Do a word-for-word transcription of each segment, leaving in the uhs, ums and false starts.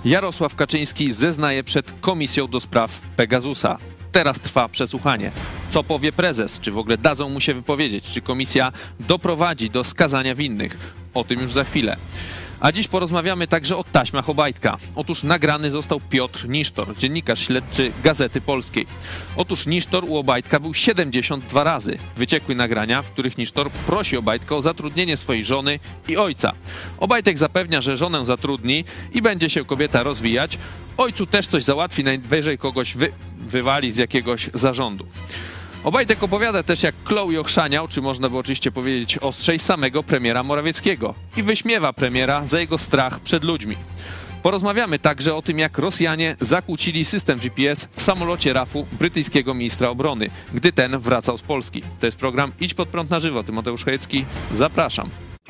Jarosław Kaczyński zeznaje przed Komisją do spraw Pegasusa. Teraz trwa przesłuchanie. Co powie prezes? Czy w ogóle dadzą mu się wypowiedzieć? Czy komisja doprowadzi do skazania winnych? O tym już za chwilę. A dziś porozmawiamy także o taśmach Obajtka. Otóż nagrany został Piotr Nisztor, dziennikarz śledczy Gazety Polskiej. Otóż Nisztor u Obajtka był siedemdziesiąt dwa razy. Wyciekły nagrania, w których Nisztor prosi Obajtka o zatrudnienie swojej żony i ojca. Obajtek zapewnia, że żonę zatrudni i będzie się kobieta rozwijać. Ojcu też coś załatwi, najwyżej kogoś wy, wywali z jakiegoś zarządu. Obajtek opowiada też, jak klął i ochrzaniał, czy można by oczywiście powiedzieć ostrzej, samego premiera Morawieckiego i wyśmiewa premiera za jego strach przed ludźmi. Porozmawiamy także o tym, jak Rosjanie zakłócili system G P S w samolocie rafu brytyjskiego ministra obrony, gdy ten wracał z Polski. To jest program Idź pod prąd na żywo. Tymoteusz Chojecki, zapraszam.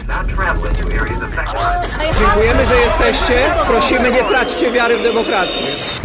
Dziękujemy, że jesteście. Prosimy, nie traćcie wiary w demokrację.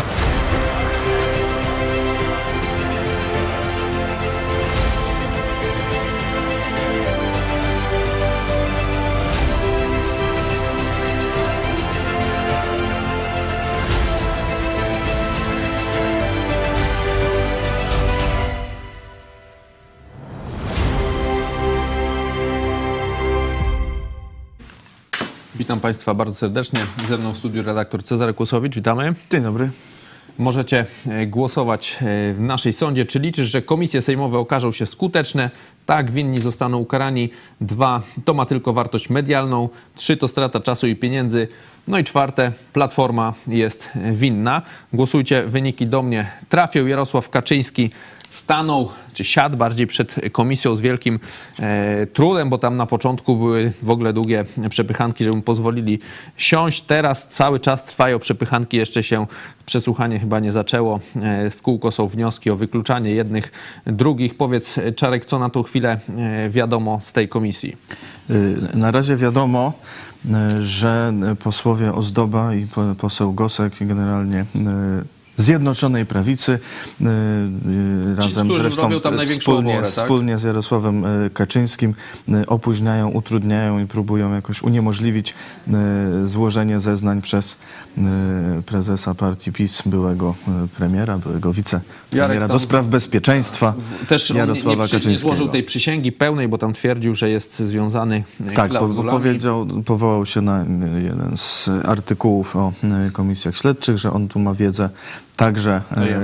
Witam Państwa bardzo serdecznie. Ze mną w studiu redaktor Cezary Kłosowicz. Witamy. Dzień dobry. Możecie głosować w naszej sądzie. Czy liczysz, że komisje sejmowe okażą się skuteczne? Tak, winni zostaną ukarani. Dwa, to ma tylko wartość medialną. Trzy, to strata czasu i pieniędzy. No i czwarte, Platforma jest winna. Głosujcie, wyniki do mnie trafią. Jarosław Kaczyński stanął, czy siadł bardziej przed komisją z wielkim e, trudem, bo tam na początku były w ogóle długie przepychanki, żeby mu pozwolili siąść. Teraz cały czas trwają przepychanki, jeszcze się przesłuchanie chyba nie zaczęło. E, w kółko są wnioski o wykluczanie jednych, drugich. Powiedz, Czarek, co na tą chwilę e, wiadomo z tej komisji? Na razie wiadomo, że posłowie Ozdoba i poseł Gosek generalnie Zjednoczonej Prawicy yy, yy, razem Ci, zresztą wspólnie, oborę, tak? wspólnie z Jarosławem Kaczyńskim yy, opóźniają, utrudniają i próbują jakoś uniemożliwić yy, złożenie zeznań przez yy, prezesa partii PiS, byłego yy, premiera, byłego wicepremiera do spraw bezpieczeństwa też Jarosława nie, nie, Kaczyńskiego. nie złożył tej przysięgi pełnej, bo tam twierdził, że jest związany tak, klauzulami. Po, powiedział, powołał się na jeden z artykułów o komisjach śledczych, że on tu ma wiedzę także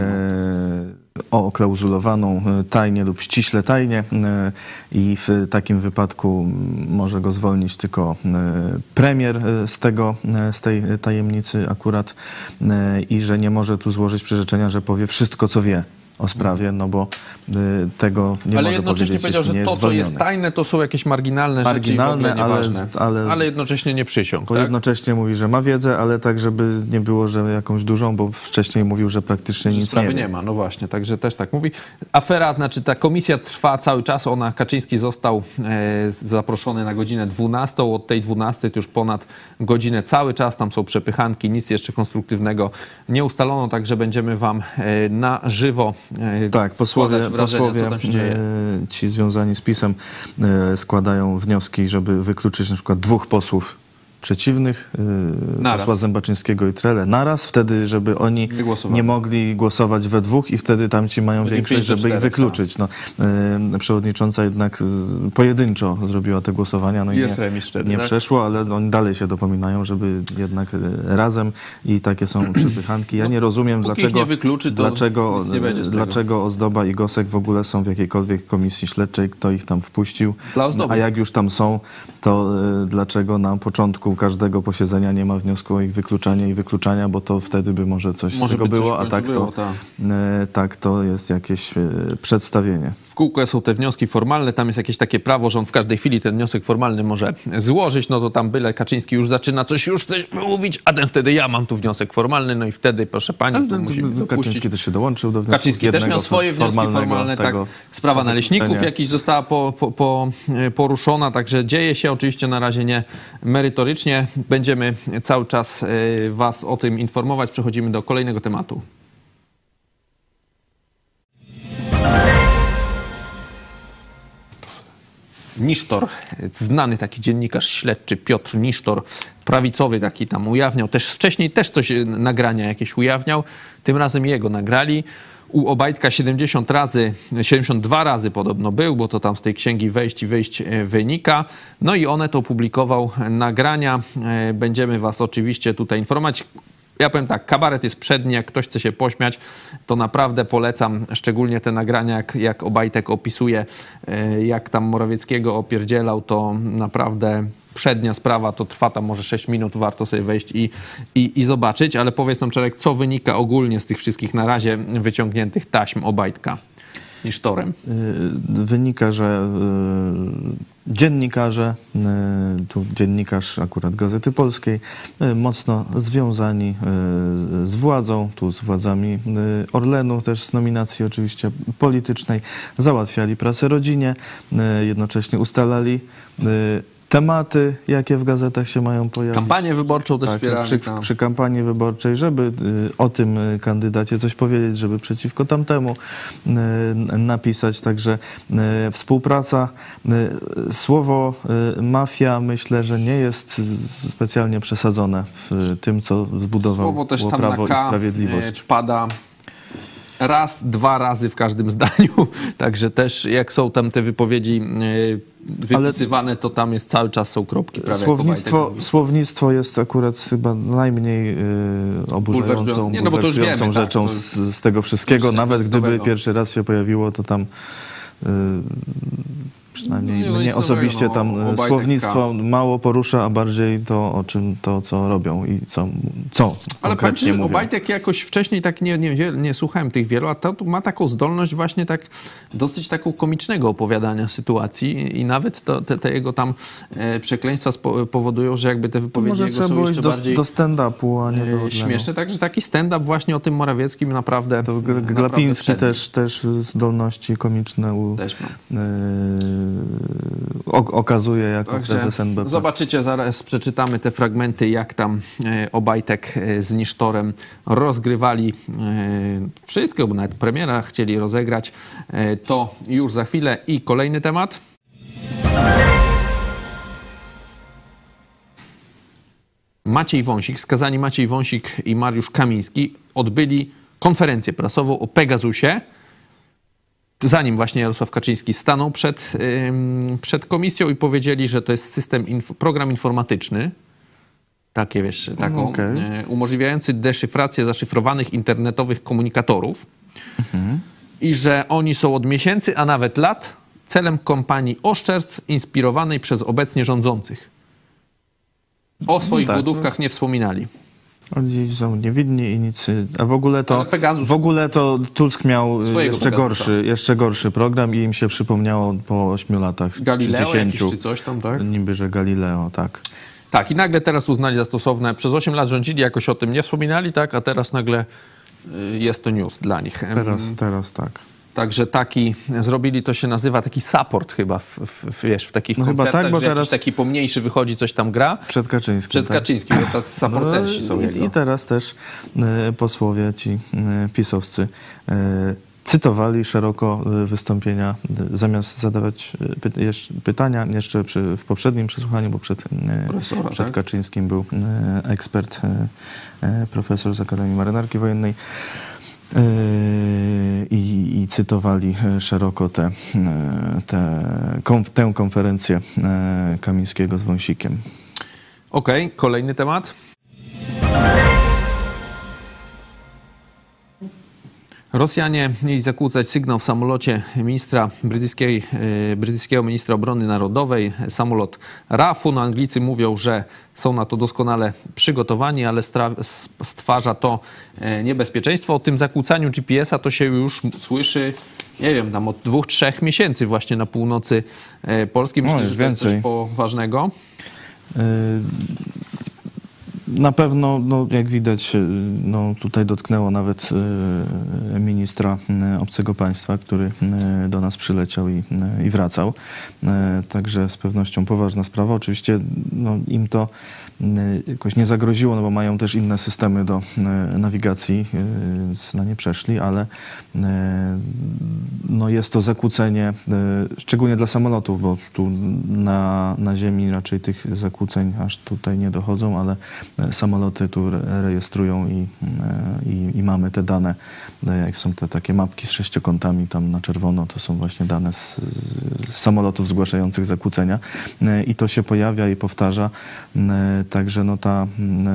e, oklauzulowaną tajnie lub ściśle tajnie e, i w takim wypadku może go zwolnić tylko e, premier z, tego, z tej tajemnicy akurat e, i że nie może tu złożyć przyrzeczenia, że powie wszystko, co wie o sprawie, no bo y, tego nie ale może powiedzieć, powiedział, że nie to, jest co jest tajne, to są jakieś marginalne, marginalne rzeczy i w ogóle nieważne. Ale, ale, ale jednocześnie nie przysiągł. Bo tak? jednocześnie mówi, że ma wiedzę, ale tak, żeby nie było, że jakąś dużą, bo wcześniej mówił, że praktycznie że nic sprawy nie wie. nie ma, no właśnie, także też tak mówi. Afera, znaczy ta komisja trwa cały czas, ona, Kaczyński został e, zaproszony na godzinę dwunastą, od tej dwunastej to już ponad godzinę cały czas, tam są przepychanki, nic jeszcze konstruktywnego nie ustalono, także będziemy wam e, na żywo e, tak, posłowie, wrażenia, posłowie co tam się dzieje. ci związani z PiS-em e, składają wnioski, żeby wykluczyć na przykład dwóch posłów przeciwnych, yy, posła Zębaczyńskiego i Trele naraz, wtedy, żeby oni nie mogli głosować we dwóch i wtedy tamci mają będzie większość, żeby ich wykluczyć. No, yy, przewodnicząca jednak yy, pojedynczo zrobiła te głosowania, no i jest nie, remis wtedy, nie tak? przeszło, ale oni dalej się dopominają, żeby jednak yy, razem i takie są przepychanki. Ja no, nie rozumiem, dlaczego, nie wykluczy, dlaczego, nie będzie dlaczego Ozdoba i Gosek w ogóle są w jakiejkolwiek komisji śledczej, kto ich tam wpuścił, no, a jak już tam są, to yy, dlaczego na początku każdego posiedzenia nie ma wniosku o ich wykluczanie i wykluczania, bo to wtedy by może coś może z tego było, a tak, było, to, ta. e, tak to jest jakieś e, przedstawienie. W kółko są te wnioski formalne, tam jest jakieś takie prawo, że on w każdej chwili ten wniosek formalny może złożyć, no to tam byle Kaczyński już zaczyna coś już coś mówić, a ten wtedy ja mam tu wniosek formalny, no i wtedy, proszę pani, ale to musimy Kaczyński też się dołączył do wniosku. Kaczyński też miał swoje wnioski formalne, tak. Sprawa naleśników jakiś została po, po, po, poruszona, także dzieje się oczywiście na razie nie merytorycznie. Będziemy cały czas was o tym informować. Przechodzimy do kolejnego tematu. Nisztor, znany taki dziennikarz śledczy Piotr Nisztor, prawicowy taki tam ujawniał, też wcześniej też coś nagrania jakieś ujawniał, tym razem jego nagrali. U Obajtka siedemdziesiąt razy, siedemdziesiąt dwa razy podobno był, bo to tam z tej księgi wejść i wyjść wynika. No i Onet opublikował nagrania. Będziemy was oczywiście tutaj informować. Ja powiem tak, kabaret jest przedni, jak ktoś chce się pośmiać, to naprawdę polecam, szczególnie te nagrania, jak, jak Obajtek opisuje, jak tam Morawieckiego opierdzielał, to naprawdę przednia sprawa, to trwa tam może sześć minut, warto sobie wejść i, i, i zobaczyć, ale powiedz nam, Czarek, co wynika ogólnie z tych wszystkich na razie wyciągniętych taśm Obajtka Nisztorem? Wynika, że dziennikarze, tu dziennikarz akurat Gazety Polskiej, mocno związani z władzą, tu z władzami Orlenu, też z nominacji oczywiście politycznej, załatwiali prasę rodzinie, jednocześnie ustalali tematy, jakie w gazetach się mają pojawić. Kampanię wyborczą też tak, wspierali. Przy, tam. przy kampanii wyborczej, żeby y, o tym y, kandydacie coś powiedzieć, żeby przeciwko tamtemu y, napisać. Także y, współpraca. Y, słowo y, mafia myślę, że nie jest y, specjalnie przesadzone w y, tym, co zbudowało Słowo też tam Prawo na K, i Sprawiedliwość. y, pada raz, dwa razy w każdym zdaniu. Także też jak są tam te wypowiedzi y, wypisywane, to tam jest cały czas są kropki. Prawie Słownictwo, słownictwo jest akurat chyba najmniej y, oburzającą, Nie, no bo to już wiemy, tak, rzeczą to z, z tego wszystkiego. Nawet gdyby nowego. pierwszy raz się pojawiło, to tam y, przynajmniej No, no mnie osobiście nowego, tam no, Obajtek słownictwo mało porusza, a bardziej to, o czym to, co robią i co, co Ale konkretnie patrzcie, mówią. Obajtek jakoś wcześniej tak nie, nie, nie słuchałem tych wielu, a to ma taką zdolność właśnie tak dosyć taką komicznego opowiadania sytuacji i nawet to, te, te jego tam e, przekleństwa spo, powodują, że jakby te wypowiedzi Może jego trzeba są było jeszcze iść do, bardziej do stand-upu, a nie do e, Orlenu. śmieszne. Także taki stand-up właśnie o tym Morawieckim naprawdę To naprawdę Glapiński przedni. też, też zdolności komiczne u, Też mam. Yy, o- okazuje jako Także prezes N B P. zobaczycie, zaraz przeczytamy te fragmenty, jak tam e, Obajtek e, z Nisztorem rozgrywali e, wszystko, bo nawet premiera chcieli rozegrać. E, to już za chwilę. I kolejny temat. Maciej Wąsik, skazani Maciej Wąsik i Mariusz Kamiński odbyli konferencję prasową o Pegasusie. Zanim właśnie Jarosław Kaczyński stanął przed, ym, przed komisją i powiedzieli, że to jest system, inf- program informatyczny, takie wiesz, taką, Okej. y, umożliwiający deszyfrację zaszyfrowanych internetowych komunikatorów i że oni są od miesięcy, a nawet lat celem kampanii oszczerstw inspirowanej przez obecnie rządzących. O swoich tak, głodówkach nie wspominali. Oni są niewidni i nic. A w ogóle to, Ale Pegasus- w ogóle to Tusk miał Swojego jeszcze Pegasusa. gorszy, jeszcze gorszy program i im się przypomniało po ośmiu latach, Galileo czy dziesięciu. jakiś, czy coś tam, tak? Niby, że Galileo, tak. Tak, i nagle teraz uznali za stosowne. Przez osiem lat rządzili, jakoś o tym nie wspominali, tak? A teraz nagle y, jest to news dla nich. Em, Teraz, teraz tak. Także taki, zrobili, to się nazywa taki support chyba, w, w, w, wiesz, w takich No chyba koncertach, tak, bo że teraz- jakiś taki pomniejszy wychodzi, coś tam gra. Przed Kaczyńskim. Przed tak. Kaczyńskim, bo tacy supportersi No, są i, jego. I teraz też e, posłowie, ci e, pisowscy, e, cytowali szeroko e, wystąpienia, e, zamiast zadawać e, py, jeszcze, pytania, jeszcze przy, w poprzednim przesłuchaniu, bo przed, e, Profesora, przed tak? Kaczyńskim był e, ekspert, e, e, profesor z Akademii Marynarki Wojennej. I, i cytowali szeroko te, te, konf, tę konferencję Kamińskiego z Wąsikiem. Okej, kolejny temat. Rosjanie mieli zakłócać sygnał w samolocie ministra brytyjskiej, e, brytyjskiego ministra obrony narodowej. Samolot rafu. No, Anglicy mówią, że są na to doskonale przygotowani, ale stra- stwarza to e, niebezpieczeństwo. O tym zakłócaniu G P S a to się już słyszy, nie wiem, tam od dwóch, trzech miesięcy właśnie na północy e, Polski. Myślę, No, że już to jest coś więcej. poważnego. Na pewno, no, jak widać, no, tutaj dotknęło nawet e, ministra e, obcego państwa, który e, do nas przyleciał i, e, i wracał. E, także z pewnością poważna sprawa. Oczywiście no, im to e, jakoś nie zagroziło, no bo mają też inne systemy do e, nawigacji, e, więc na nie przeszli, ale e, no, jest to zakłócenie, e, szczególnie dla samolotów, bo tu na, na ziemi raczej tych zakłóceń aż tutaj nie dochodzą, ale samoloty tu rejestrują i, i, i mamy te dane, jak są te takie mapki z sześciokątami tam na czerwono, to są właśnie dane z, z samolotów zgłaszających zakłócenia i to się pojawia i powtarza, także no ta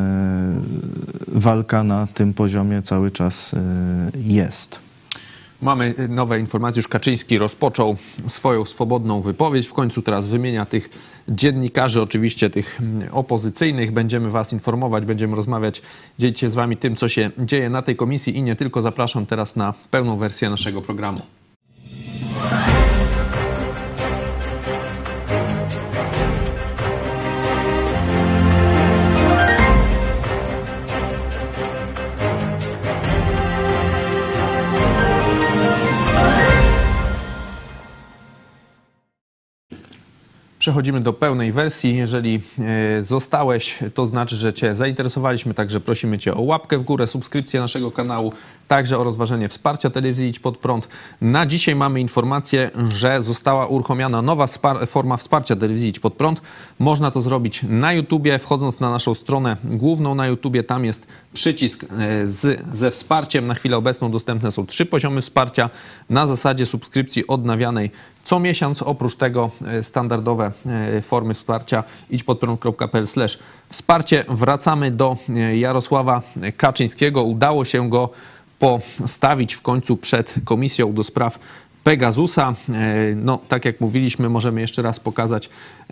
walka na tym poziomie cały czas jest. Mamy nowe informacje, już Kaczyński rozpoczął swoją swobodną wypowiedź. W końcu teraz wymienia tych dziennikarzy, oczywiście tych opozycyjnych. Będziemy was informować, będziemy rozmawiać, dzielić się z wami tym, co się dzieje na tej komisji i nie tylko. Zapraszam teraz na pełną wersję naszego programu. Przechodzimy do pełnej wersji. Jeżeli zostałeś, to znaczy, że cię zainteresowaliśmy, także prosimy cię o łapkę w górę, subskrypcję naszego kanału, także o rozważenie wsparcia telewizji Idź Pod Prąd. Na dzisiaj mamy informację, że została uruchomiona nowa forma wsparcia telewizji Idź Pod Prąd. Można to zrobić na YouTubie, wchodząc na naszą stronę główną na YouTubie. Tam jest przycisk z, ze wsparciem. Na chwilę obecną dostępne są trzy poziomy wsparcia na zasadzie subskrypcji odnawianej co miesiąc. Oprócz tego standardowe formy wsparcia idźpodprąd kropka p l slash wsparcie. Wracamy do Jarosława Kaczyńskiego. Udało się go postawić w końcu przed Komisją do spraw Pegasusa. No, tak jak mówiliśmy, możemy jeszcze raz pokazać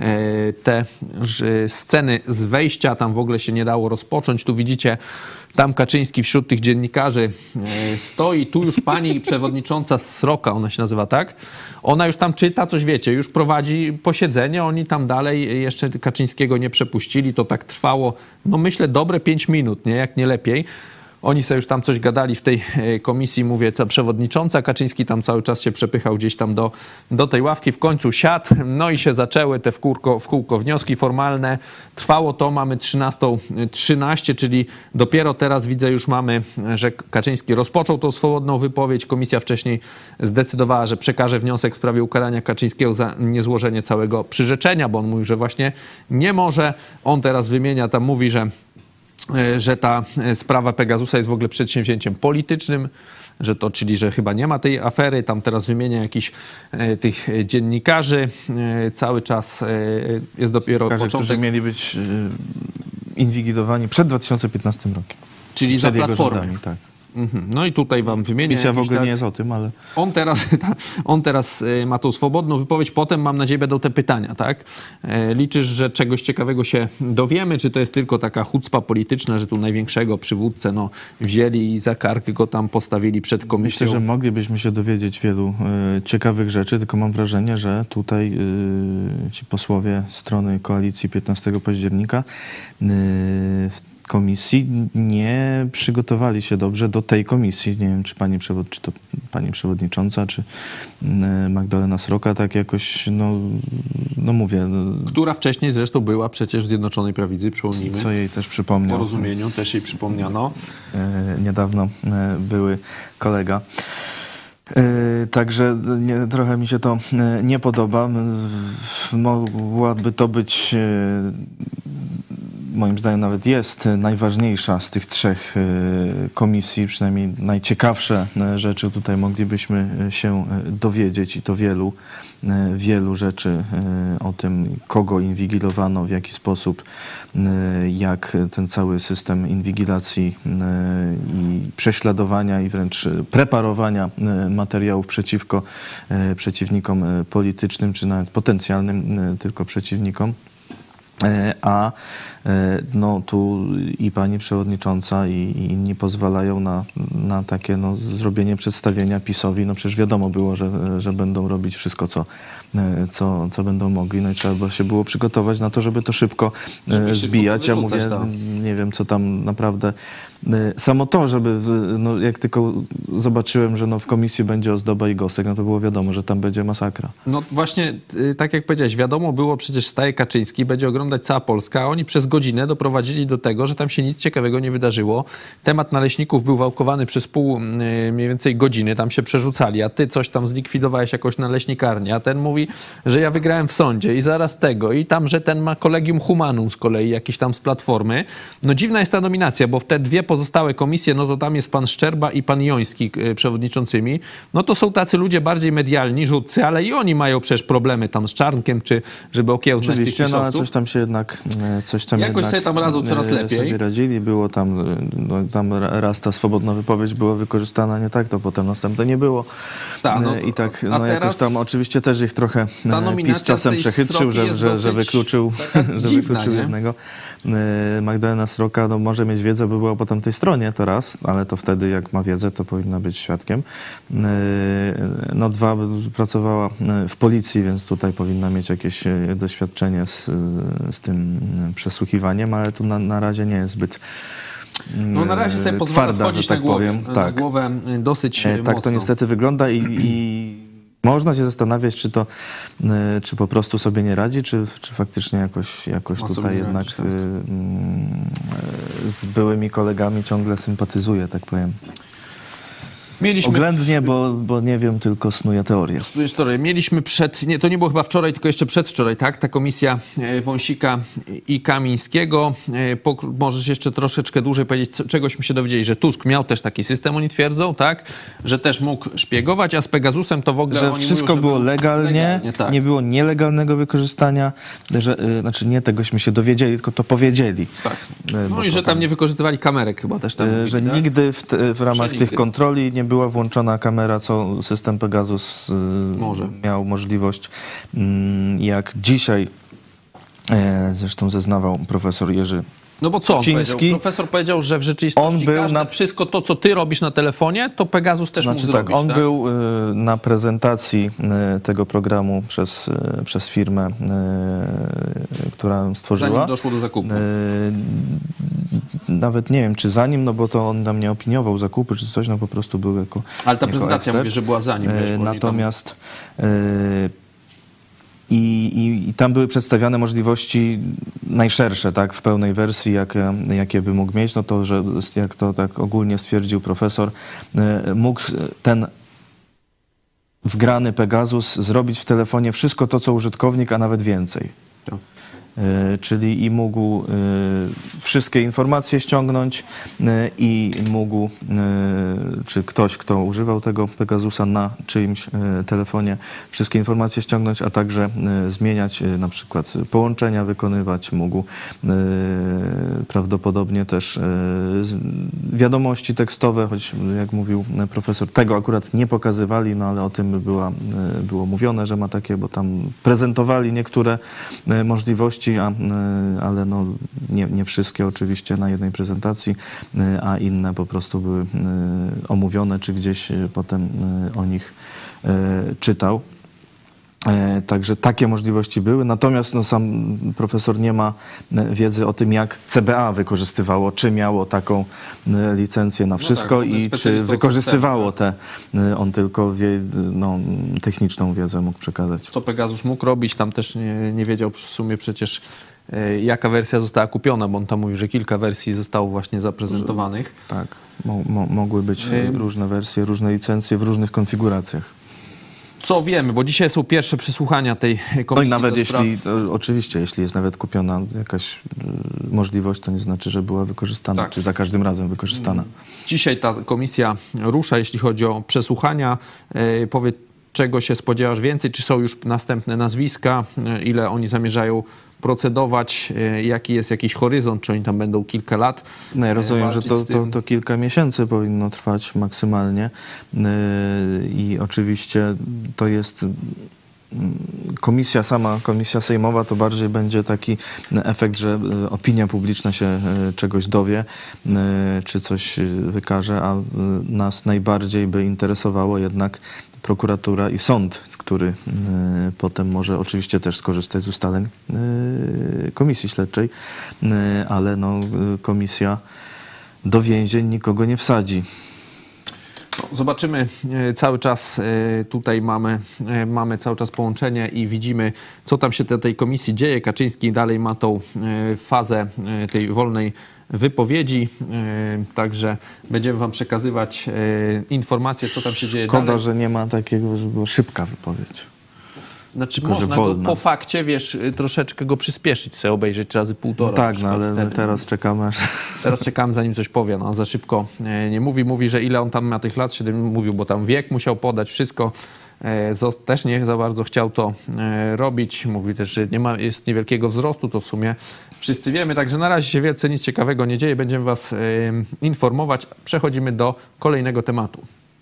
te sceny z wejścia. Tam w ogóle się nie dało rozpocząć. Tu widzicie, tam Kaczyński wśród tych dziennikarzy stoi. Tu już pani przewodnicząca Sroka, ona się nazywa tak, ona już tam czyta, coś wiecie, już prowadzi posiedzenie. Oni tam dalej jeszcze Kaczyńskiego nie przepuścili. To tak trwało, no myślę, dobre pięć minut, nie? Jak nie lepiej. Oni sobie już tam coś gadali w tej komisji, mówię, ta przewodnicząca, Kaczyński tam cały czas się przepychał gdzieś tam do, do tej ławki, w końcu siadł, no i się zaczęły te w kółko, w kółko wnioski formalne. Trwało to, mamy trzynaста trzynaście, czyli dopiero teraz widzę, już mamy, że Kaczyński rozpoczął tą swobodną wypowiedź. Komisja wcześniej zdecydowała, że przekaże wniosek w sprawie ukarania Kaczyńskiego za niezłożenie całego przyrzeczenia, bo on mówi, że właśnie nie może. On teraz wymienia, tam mówi, że że ta sprawa Pegasusa jest w ogóle przedsięwzięciem politycznym, że to, czyli że chyba nie ma tej afery. Tam teraz wymienia jakichś e, tych dziennikarzy. E, cały czas e, jest dopiero Dziennikarze, początek. którzy mieli być e, inwigilowani przed dwa tysiące piętnastym rokiem. Czyli przed za Platformę. Tak. No i tutaj wam wymienię. Komisja w ogóle tak, nie jest o tym, ale... On teraz, on teraz ma tą swobodną wypowiedź, potem mam nadzieję będą te pytania, tak? Liczysz, że czegoś ciekawego się dowiemy, czy to jest tylko taka chucpa polityczna, że tu największego przywódcę no, wzięli i za kark go tam postawili przed komisją? Myślę, że moglibyśmy się dowiedzieć wielu y, ciekawych rzeczy, tylko mam wrażenie, że tutaj y, ci posłowie strony koalicji piętnastego października y, komisji nie przygotowali się dobrze do tej komisji. Nie wiem, czy pani, przewod, czy to pani przewodnicząca, czy Magdalena Sroka, tak jakoś, no, no mówię. Która wcześniej zresztą była przecież w Zjednoczonej Prawicy, przypomnijmy. Co jej też przypomniał. W Porozumieniu też jej przypomniano. E, niedawno e, były kolega. Yy, także nie, trochę mi się to yy, nie podoba. Yy, mogłaby to być, yy, moim zdaniem nawet jest, najważniejsza z tych trzech yy, komisji, przynajmniej najciekawsze yy, rzeczy tutaj moglibyśmy się yy, dowiedzieć i to wielu, yy, wielu rzeczy yy, o tym, kogo inwigilowano, w jaki sposób, yy, jak ten cały system inwigilacji yy, i prześladowania i wręcz preparowania yy, materiałów przeciwko e, przeciwnikom e, politycznym, czy nawet potencjalnym e, tylko przeciwnikom. E, a e, no tu i pani przewodnicząca i, i inni pozwalają na, na takie no, zrobienie przedstawienia PiS-owi. No przecież wiadomo było, że, że będą robić wszystko, co, e, co, co będą mogli. No i trzeba się było przygotować na to, żeby to szybko e, zbijać. Ja mówię, nie wiem, co tam naprawdę... Samo to, żeby, no, jak tylko zobaczyłem, że no, w komisji będzie ozdoba i Gosek, no to było wiadomo, że tam będzie masakra. No właśnie, tak jak powiedziałeś, wiadomo było, przecież staje Kaczyński, będzie oglądać cała Polska, a oni przez godzinę doprowadzili do tego, że tam się nic ciekawego nie wydarzyło. Temat naleśników był wałkowany przez pół mniej więcej godziny, tam się przerzucali, a ty coś tam zlikwidowałeś jakąś naleśnikarnię, a ten mówi, że ja wygrałem w sądzie i zaraz tego, i tam, że ten ma Collegium Humanum z kolei, jakiś tam z Platformy. No dziwna jest ta nominacja, bo w te dwie pozostałe komisje, no to tam jest pan Szczerba i pan Joński przewodniczącymi. No to są tacy ludzie bardziej medialni, żółtcy, ale i oni mają przecież problemy tam z Czarnkiem, czy żeby okiełznać tych Oczywiście, no ale pisowców. coś tam się jednak... Coś tam Jakoś jednak sobie tam radzą coraz lepiej. sobie radzili, było tam, no, tam raz ta swobodna wypowiedź była wykorzystana nie tak, to potem następne nie było. Ta, no, I tak, a no teraz jakoś tam oczywiście też ich trochę PiS czasem tej przechytrzył, Sroki że, że, że wykluczył, że dziwna, wykluczył nie? jednego. Magdalena Sroka no, może mieć wiedzę, by była po tamtej stronie, to raz, ale to wtedy jak ma wiedzę, to powinna być świadkiem. No dwa, pracowała w policji, więc tutaj powinna mieć jakieś doświadczenie z, z tym przesłuchiwaniem, ale tu na, na razie nie jest zbyt No na razie sobie pozwolę twarda, wchodzić że tak na, głowę, powiem. na Tak. głowę dosyć E, Tak mocno. to niestety wygląda i, i można się zastanawiać, czy to, e, czy po prostu sobie nie radzi, czy, czy faktycznie jakoś, jakoś Ma sobie tutaj nie jednak radzić, tak. e, e, z byłymi kolegami ciągle sympatyzuje, tak powiem. Mieliśmy Oględnie, bo, bo nie wiem, tylko snuję teorię. Wczoraj mieliśmy przed, nie, to nie było chyba wczoraj, tylko jeszcze przedwczoraj, tak? Ta komisja e, Wąsika i Kamińskiego. E, pok- możesz jeszcze troszeczkę dłużej powiedzieć, co, czegośmy się dowiedzieli, że Tusk miał też taki system, oni twierdzą, tak? Że też mógł szpiegować, a z Pegasusem to w ogóle Że oni wszystko mówią, że było był legalnie, legalnie, tak. nie było nielegalnego wykorzystania, że, y, znaczy nie tegośmy się dowiedzieli, tylko to powiedzieli. Tak. Y, No bo i to że tam nie wykorzystywali kamerek chyba też tam. Y, mówili, że tak? nigdy w, te, w ramach nigdy. tych kontroli nie była włączona kamera, co system Pegasus y, Może. miał możliwość. Mm, jak dzisiaj e, zresztą zeznawał profesor Jerzy No bo co on Ciński. powiedział? Profesor powiedział, że w rzeczywistości On był każde, na- wszystko to, co ty robisz na telefonie, to Pegasus też Znaczy mógł tak, zrobić. on tak? był y, na prezentacji y, tego programu przez, y, przez firmę, y, która stworzyła. Zanim doszło do zakupu. Y, nawet nie wiem, czy zanim, no bo to on tam nie opiniował zakupy, czy coś, no po prostu był jako Ale ta jako prezentacja ekspert. mówię, że była zanim. Wiesz, Y, bo oni Natomiast y, i, i, I tam były przedstawiane możliwości najszersze, tak, w pełnej wersji, jakie, jakie by mógł mieć. No to, że jak to tak ogólnie stwierdził profesor, y, mógł ten wgrany Pegasus zrobić w telefonie wszystko to, co użytkownik, a nawet więcej. tam... Y, czyli i mógł y, wszystkie informacje ściągnąć y, i mógł, y, czy ktoś, kto używał tego Pegasusa na czyimś y, telefonie, wszystkie informacje ściągnąć, a także y, zmieniać y, na przykład połączenia, wykonywać mógł y, prawdopodobnie też y, z- wiadomości tekstowe, choć jak mówił profesor, tego akurat nie pokazywali, no ale o tym była, y, było mówione, że ma takie, bo tam prezentowali niektóre y, możliwości, a, y, ale no nie, nie wszystkie oczywiście na jednej prezentacji, y, a inne po prostu były y, omówione, czy gdzieś y, potem y, o nich y, czytał. E, Także takie możliwości były, natomiast no, sam profesor nie ma e, wiedzy o tym, jak C B A wykorzystywało, czy miało taką e, licencję na wszystko tak, on jest i czy specjalistą wykorzystywało systemu, te, e, on tylko wie, no, techniczną wiedzę mógł przekazać. Co Pegasus mógł robić, tam też nie, nie wiedział w sumie przecież e, jaka wersja została kupiona, bo on tam mówi, że kilka wersji zostało właśnie zaprezentowanych. Tak, mo, mo, mogły być Ym. różne wersje, różne licencje w różnych konfiguracjach. Co wiemy, bo dzisiaj są pierwsze przesłuchania tej No komisji i nawet do spraw... jeśli, o, oczywiście, jeśli jest nawet kupiona jakaś y, możliwość, to nie znaczy, że była wykorzystana, Tak. czy za każdym razem wykorzystana. Dzisiaj ta komisja rusza, jeśli chodzi o przesłuchania. E, powiedz, czego się spodziewasz więcej? Czy są już następne nazwiska? E, ile oni zamierzają procedować? E, jaki jest jakiś horyzont? Czy oni tam będą kilka lat? No ja rozumiem, że walczyć to, z to, tym? to kilka miesięcy powinno trwać maksymalnie yy, i oczywiście to jest yy, komisja sama, komisja sejmowa to bardziej będzie taki efekt, że yy, opinia publiczna się yy, czegoś dowie, yy, czy coś yy, wykaże, a yy, nas najbardziej by interesowało jednak prokuratura i sąd, który y, potem może oczywiście też skorzystać z ustaleń y, komisji śledczej, y, ale no, y, komisja do więzień nikogo nie wsadzi. No, zobaczymy, e, cały czas e, tutaj mamy, e, mamy cały czas połączenie i widzimy, co tam się na tej komisji dzieje. Kaczyński dalej ma tą e, fazę e, tej wolnej wypowiedzi, e, także będziemy wam przekazywać e, informacje, co tam się dzieje Szkoda, dalej. że nie ma takiego, żeby była szybka wypowiedź. Znaczy tylko, że można go wolna. po fakcie, wiesz, troszeczkę go przyspieszyć, sobie obejrzeć razy półtora. No tak, na no przykład ale wtedy. teraz czekamy aż... Teraz czekamy, zanim coś powie. No, za szybko e, nie mówi. Mówi, że ile on tam ma tych lat, siedem mówił, bo tam wiek musiał podać, wszystko. E, zos- też nie za bardzo chciał to e, robić. Mówi też, że nie ma, jest niewielkiego wzrostu, to w sumie wszyscy wiemy. Także na razie się wielce nic ciekawego nie dzieje. Będziemy was e, informować. Przechodzimy do kolejnego tematu.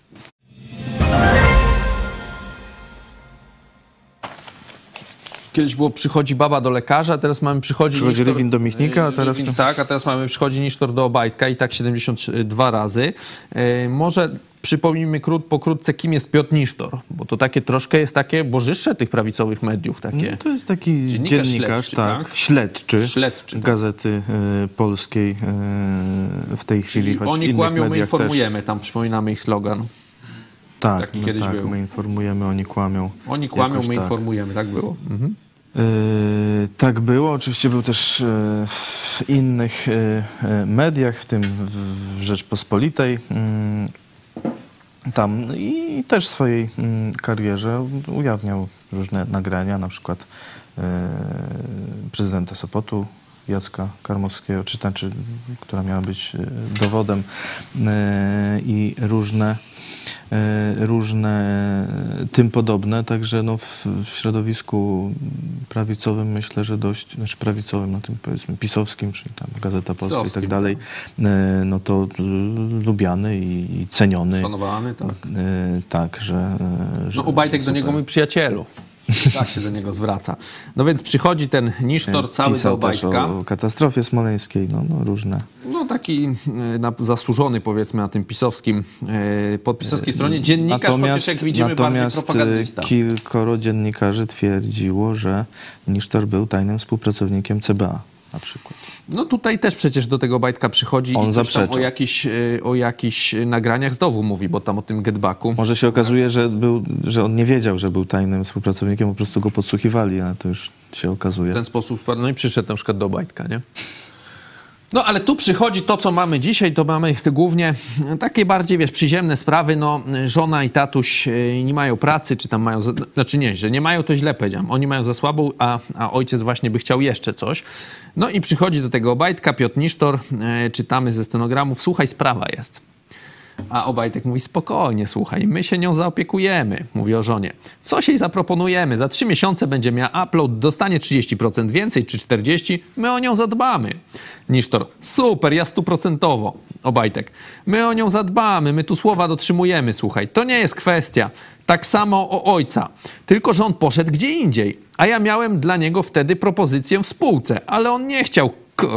Kiedyś było przychodzi baba do lekarza, teraz mamy przychodzi... Przychodzi Nisztor- Rywin do Michnika, a teraz... Rywin, tak, a teraz mamy przychodzi Nisztor do Obajtka i tak siedemdziesiąt dwa razy. E, może przypomnijmy krót, pokrótce, kim jest Piotr Nisztor, bo to takie troszkę jest takie bożyszcze tych prawicowych mediów. Takie. No, to jest taki Dziennikarz dziennikarz, śledczy, tak, tak? śledczy, Śledczy, tak. Gazety y, Polskiej y, w tej chwili, Czyli choć w oni innych kłamią, my mediach informujemy, tam przypominamy ich slogan. też. Tak, taki no kiedyś tak, był. my informujemy, oni kłamią. Oni kłamią, Jakoś my tak. informujemy, tak było. Mhm. Y, tak było, oczywiście był też y, w innych y, y, mediach, w tym w, w Rzeczpospolitej. Y, tam i też w swojej y, karierze ujawniał różne nagrania, na przykład y, prezydenta Sopotu, Jacka Karmowskiego, czy znaczy, która miała być y, dowodem y, i różne y, różne tym podobne, także no w, w środowisku prawicowym myślę, że dość, znaczy prawicowym, no tym powiedzmy pisowskim, czyli tam Gazeta Polska i tak Pisowskim, dalej, y, no to y, lubiany i, i ceniony. Szanowany, tak. Y, tak, że, y, że No Obajtek do super. niego mój przyjacielu. Tak się do niego zwraca. No więc przychodzi ten Nisztor cały do Pisał też Obajtka. o katastrofie smoleńskiej, no, no różne. No taki e, na, zasłużony powiedzmy na tym pisowskim, e, po pisowskiej stronie dziennikarz, chociaż jak widzimy natomiast bardziej propagandysta. kilkoro dziennikarzy twierdziło, że Nisztor był tajnym współpracownikiem C B A na przykład. No tutaj też przecież do tego Obajtka przychodzi On i coś tam zaprzecza. o jakichś, e, o jakichś nagraniach znowu mówi, bo tam o tym getbacku. Może się okazuje, że, był, że on nie wiedział, że był tajnym współpracownikiem, po prostu go podsłuchiwali, ale to już się okazuje. W ten sposób, no i przyszedł na przykład do Obajtka, nie? No ale tu przychodzi to, co mamy dzisiaj, to mamy głównie takie bardziej, wiesz, przyziemne sprawy, no żona i tatuś nie mają pracy, czy tam mają, za, znaczy nie, że nie mają, to źle powiedziałem, oni mają za słabą, a, a ojciec właśnie by chciał jeszcze coś. No i przychodzi do tego Obajtka, Piotr Nisztor, e, czytamy ze stenogramów, słuchaj, sprawa jest. A Obajtek mówi, spokojnie, słuchaj, my się nią zaopiekujemy, mówi o żonie. Coś jej zaproponujemy, za trzy miesiące będzie miała upload, dostanie trzydzieści procent więcej czy czterdzieści procent, my o nią zadbamy. Nisztor, super, ja stuprocentowo. Obajtek, my o nią zadbamy, my tu słowa dotrzymujemy, słuchaj, to nie jest kwestia. Tak samo o ojca, tylko że on poszedł gdzie indziej, a ja miałem dla niego wtedy propozycję w spółce, ale on nie chciał,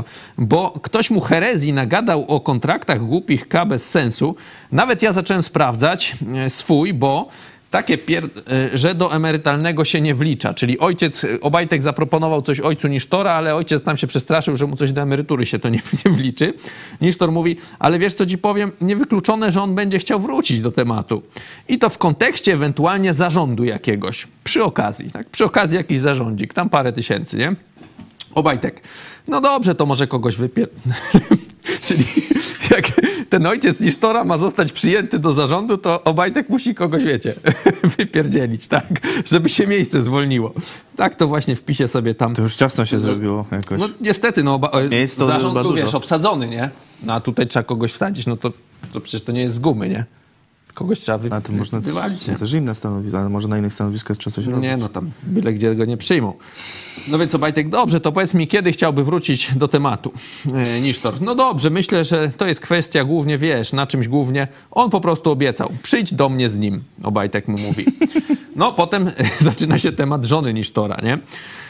bo ktoś mu herezji nagadał o kontraktach głupich K bez sensu. Nawet ja zacząłem sprawdzać swój, bo takie, pier... że do emerytalnego się nie wlicza. Czyli ojciec, Obajtek zaproponował coś ojcu Nisztora, ale ojciec tam się przestraszył, że mu coś do emerytury się to nie, nie wliczy. Nisztor mówi, ale wiesz co ci powiem, niewykluczone, że on będzie chciał wrócić do tematu. I to w kontekście ewentualnie zarządu jakiegoś. Przy okazji, tak? Przy okazji jakiś zarządzik, tam parę tysięcy, nie? Obajtek, no dobrze, to może kogoś wypier... Czyli jak ten ojciec Nisztora ma zostać przyjęty do zarządu, to Obajtek musi kogoś, wiecie, wypierdzielić, tak? Żeby się miejsce zwolniło. Tak to właśnie w PiSie sobie tam... To już ciasno się zrobiło jakoś. No niestety, no oba... Miejsc to zarząd chyba był, dużo. wiesz, obsadzony, nie? No a tutaj trzeba kogoś wsadzić, no to, to przecież to nie jest z gumy, nie? Kogoś trzeba wy... A to można wywalić, nie? też inne stanowiska, ale może na innych stanowiskach trzeba coś robić. Nie, no tam byle gdzie go nie przyjmą. No więc Obajtek, dobrze, to powiedz mi, kiedy chciałby wrócić do tematu e, Nisztor? No dobrze, myślę, że to jest kwestia głównie, wiesz, na czymś głównie. On po prostu obiecał, przyjdź do mnie z nim, Obajtek mu mówi. No potem zaczyna się temat żony Nisztora, nie?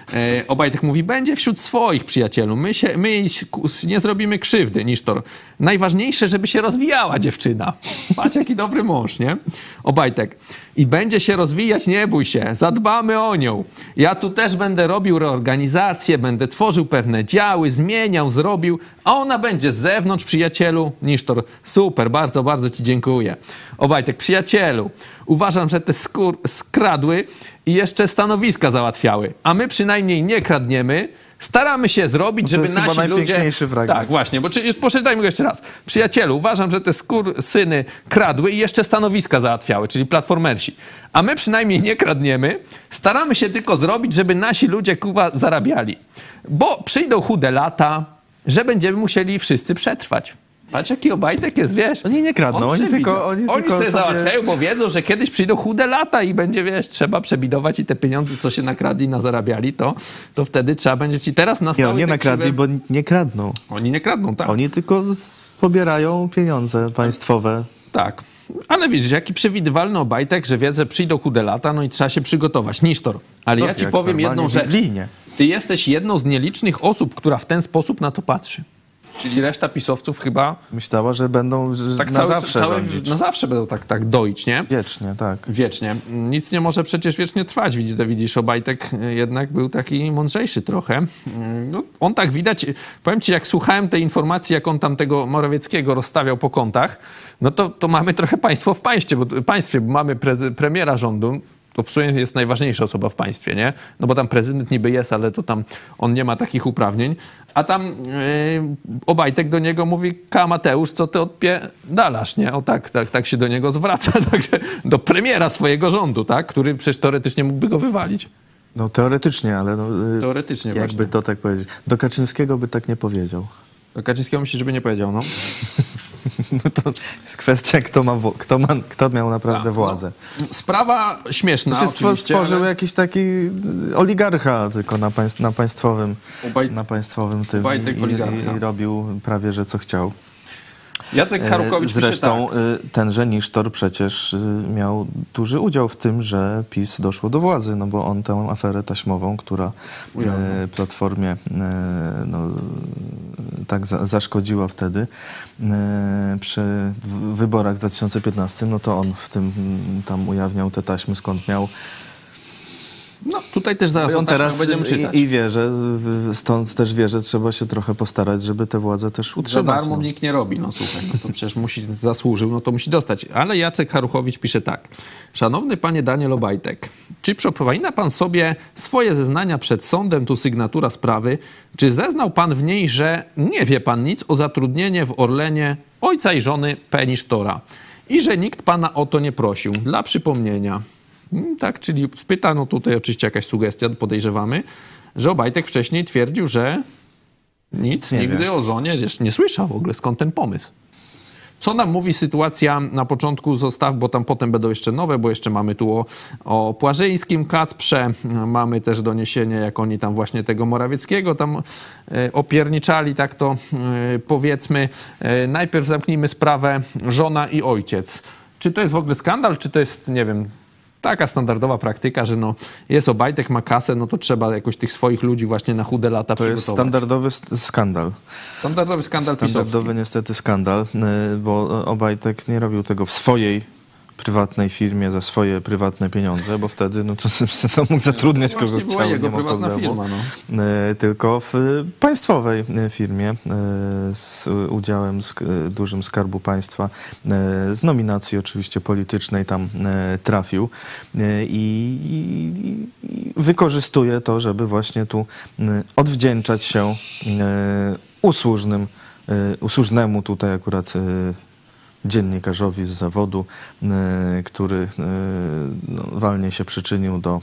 E, Obajtek mówi, będzie wśród swoich, przyjacielu. My, się, my nie zrobimy krzywdy, Nisztor. Najważniejsze, żeby się rozwijała dziewczyna. Patrz, jaki dobry mąż, nie? Obajtek. I będzie się rozwijać, nie bój się. Zadbamy o nią. Ja tu też będę robił reorganizację, będę tworzył pewne działy, zmieniał, zrobił, a ona będzie z zewnątrz, przyjacielu. Nisztor, super, bardzo, bardzo ci dziękuję. Obajtek, przyjacielu, uważam, że te skór skradły i jeszcze stanowiska załatwiały, a my przynajmniej nie kradniemy. Staramy się zrobić, żeby jest chyba nasi ludzie... najpiękniejszy fragment. Tak, właśnie, bo czy, poczytajmy go jeszcze raz. Przyjacielu, uważam, że te skursyny kradły i jeszcze stanowiska załatwiały, czyli platformersi. A my przynajmniej nie kradniemy, staramy się tylko zrobić, żeby nasi ludzie, kuwa, zarabiali. Bo przyjdą chude lata, że będziemy musieli wszyscy przetrwać. Patrz, jaki Obajtek jest, wiesz. Oni nie kradną, on oni tylko... Oni, oni tylko sobie sobie załatwiają, bo wiedzą, że kiedyś przyjdą chude lata i będzie, wiesz, trzeba przebidować i te pieniądze, co się nakradli, nazarabiali, to, to wtedy trzeba będzie ci teraz nastały... Nie, oni nie nakradli, bo nie kradną. Oni nie kradną, tak. Oni tylko pobierają pieniądze państwowe. Tak. Ale widzisz, jaki przewidywalny Obajtek, że wie, że przyjdą chude lata, no i trzeba się przygotować. Nisztor, ale No, ja ci jak powiem jedną normalnie rzecz. biblijnie. Ty jesteś jedną z nielicznych osób, która w ten sposób na to patrzy. Czyli reszta pisowców chyba Myślała, że będą że tak na całe, zawsze całe, rządzić. na zawsze będą tak, tak doić, nie? Wiecznie, tak. Wiecznie. Nic nie może przecież wiecznie trwać. Widzisz, widzisz, Obajtek jednak był taki mądrzejszy trochę. No, on tak widać, powiem ci, jak słuchałem tej informacji, jak on tam tego Morawieckiego rozstawiał po kątach, no to, to mamy trochę państwo w państwie, bo, państwie, bo mamy prezy, premiera rządu, to w sumie jest najważniejsza osoba w państwie, nie? No bo tam prezydent niby jest, ale to tam on nie ma takich uprawnień. A tam yy, Obajtek do niego mówi, K. Mateusz, co ty odpierdalasz, nie? O tak, tak, tak się do niego zwraca, także do premiera swojego rządu, tak? Który przecież teoretycznie mógłby go wywalić. No teoretycznie, ale no, y, Teoretycznie jakby właśnie. to tak powiedzieć. Do Kaczyńskiego by tak nie powiedział. Do Kaczyńskiego myślę, żeby nie powiedział, no. No to jest kwestia, kto, ma, wo- kto, ma, kto miał naprawdę Tak, władzę. No. Sprawa śmieszna To się stwor- oczywiście, stworzył ale... jakiś taki oligarcha tylko na, państw- na państwowym, Obaj... na państwowym tym Obajtek i, oligarcha. i, i robił prawie, że co chciał. Jacek Harukowicz pisze Zresztą tak. y, tenże Nisztor przecież y, miał duży udział w tym, że PiS doszło do władzy, no bo on tę aferę taśmową, która Ujawnił. y, Platformie y, no, tak za, zaszkodziła wtedy y, przy w- wyborach w dwa tysiące piętnastym, no to on w tym y, tam ujawniał te taśmy, skąd miał. No tutaj też zaraz I on o taśmach teraz będziemy czytać. i, i wie, że y, stąd też wie, że trzeba się trochę postarać, żeby tę władzę też Za utrzymać. darmo no. nikt nie robi, no słuchaj, no to przecież musi, zasłużył, no to musi dostać. Ale Jacek Haruchowicz pisze tak. Szanowny panie Daniel Obajtek, czy przypomina pan sobie swoje zeznania przed sądem, tu sygnatura sprawy, czy zeznał pan w niej, że nie wie pan nic o zatrudnieniu w Orlenie ojca i żony P. Nisztora i że nikt pana o to nie prosił? Dla przypomnienia. Hmm, tak, czyli pytano tutaj oczywiście jakaś sugestia, podejrzewamy, że Obajtek wcześniej twierdził, że nic Nie nigdy wie. o żonie jeszcze nie słyszał w ogóle, skąd ten pomysł. Co nam mówi sytuacja na początku zostaw, bo tam potem będą jeszcze nowe, bo jeszcze mamy tu o, o Płażyńskim, Kacprze, mamy też doniesienie, jak oni tam właśnie tego Morawieckiego tam e, opierniczali, tak to e, powiedzmy. E, najpierw zamknijmy sprawę żona i ojciec. Czy to jest w ogóle skandal, czy to jest, nie wiem, taka standardowa praktyka, że no jest Obajtek, ma kasę, no to trzeba jakoś tych swoich ludzi właśnie na chude lata To jest przygotować. standardowy st- skandal. Standardowy skandal Standardowy pisowski. niestety skandal, y, bo Obajtek nie robił tego w swojej prywatnej firmie za swoje prywatne pieniądze, bo wtedy no to, to mógł zatrudniać Właśnie kogo była chciał, jego nie ma prywatna problemu. firma, no. Y, Tylko w y, państwowej y, firmie y, z udziałem sk- y, dużym Skarbu Państwa, y, z nominacji oczywiście politycznej tam y, trafił y, i, i, i wykorzystuje to, żeby właśnie tu y, odwdzięczać się y, usłużnym, y, usłużnemu tutaj akurat y, dziennikarzowi z zawodu, y, który y, no, walnie się przyczynił do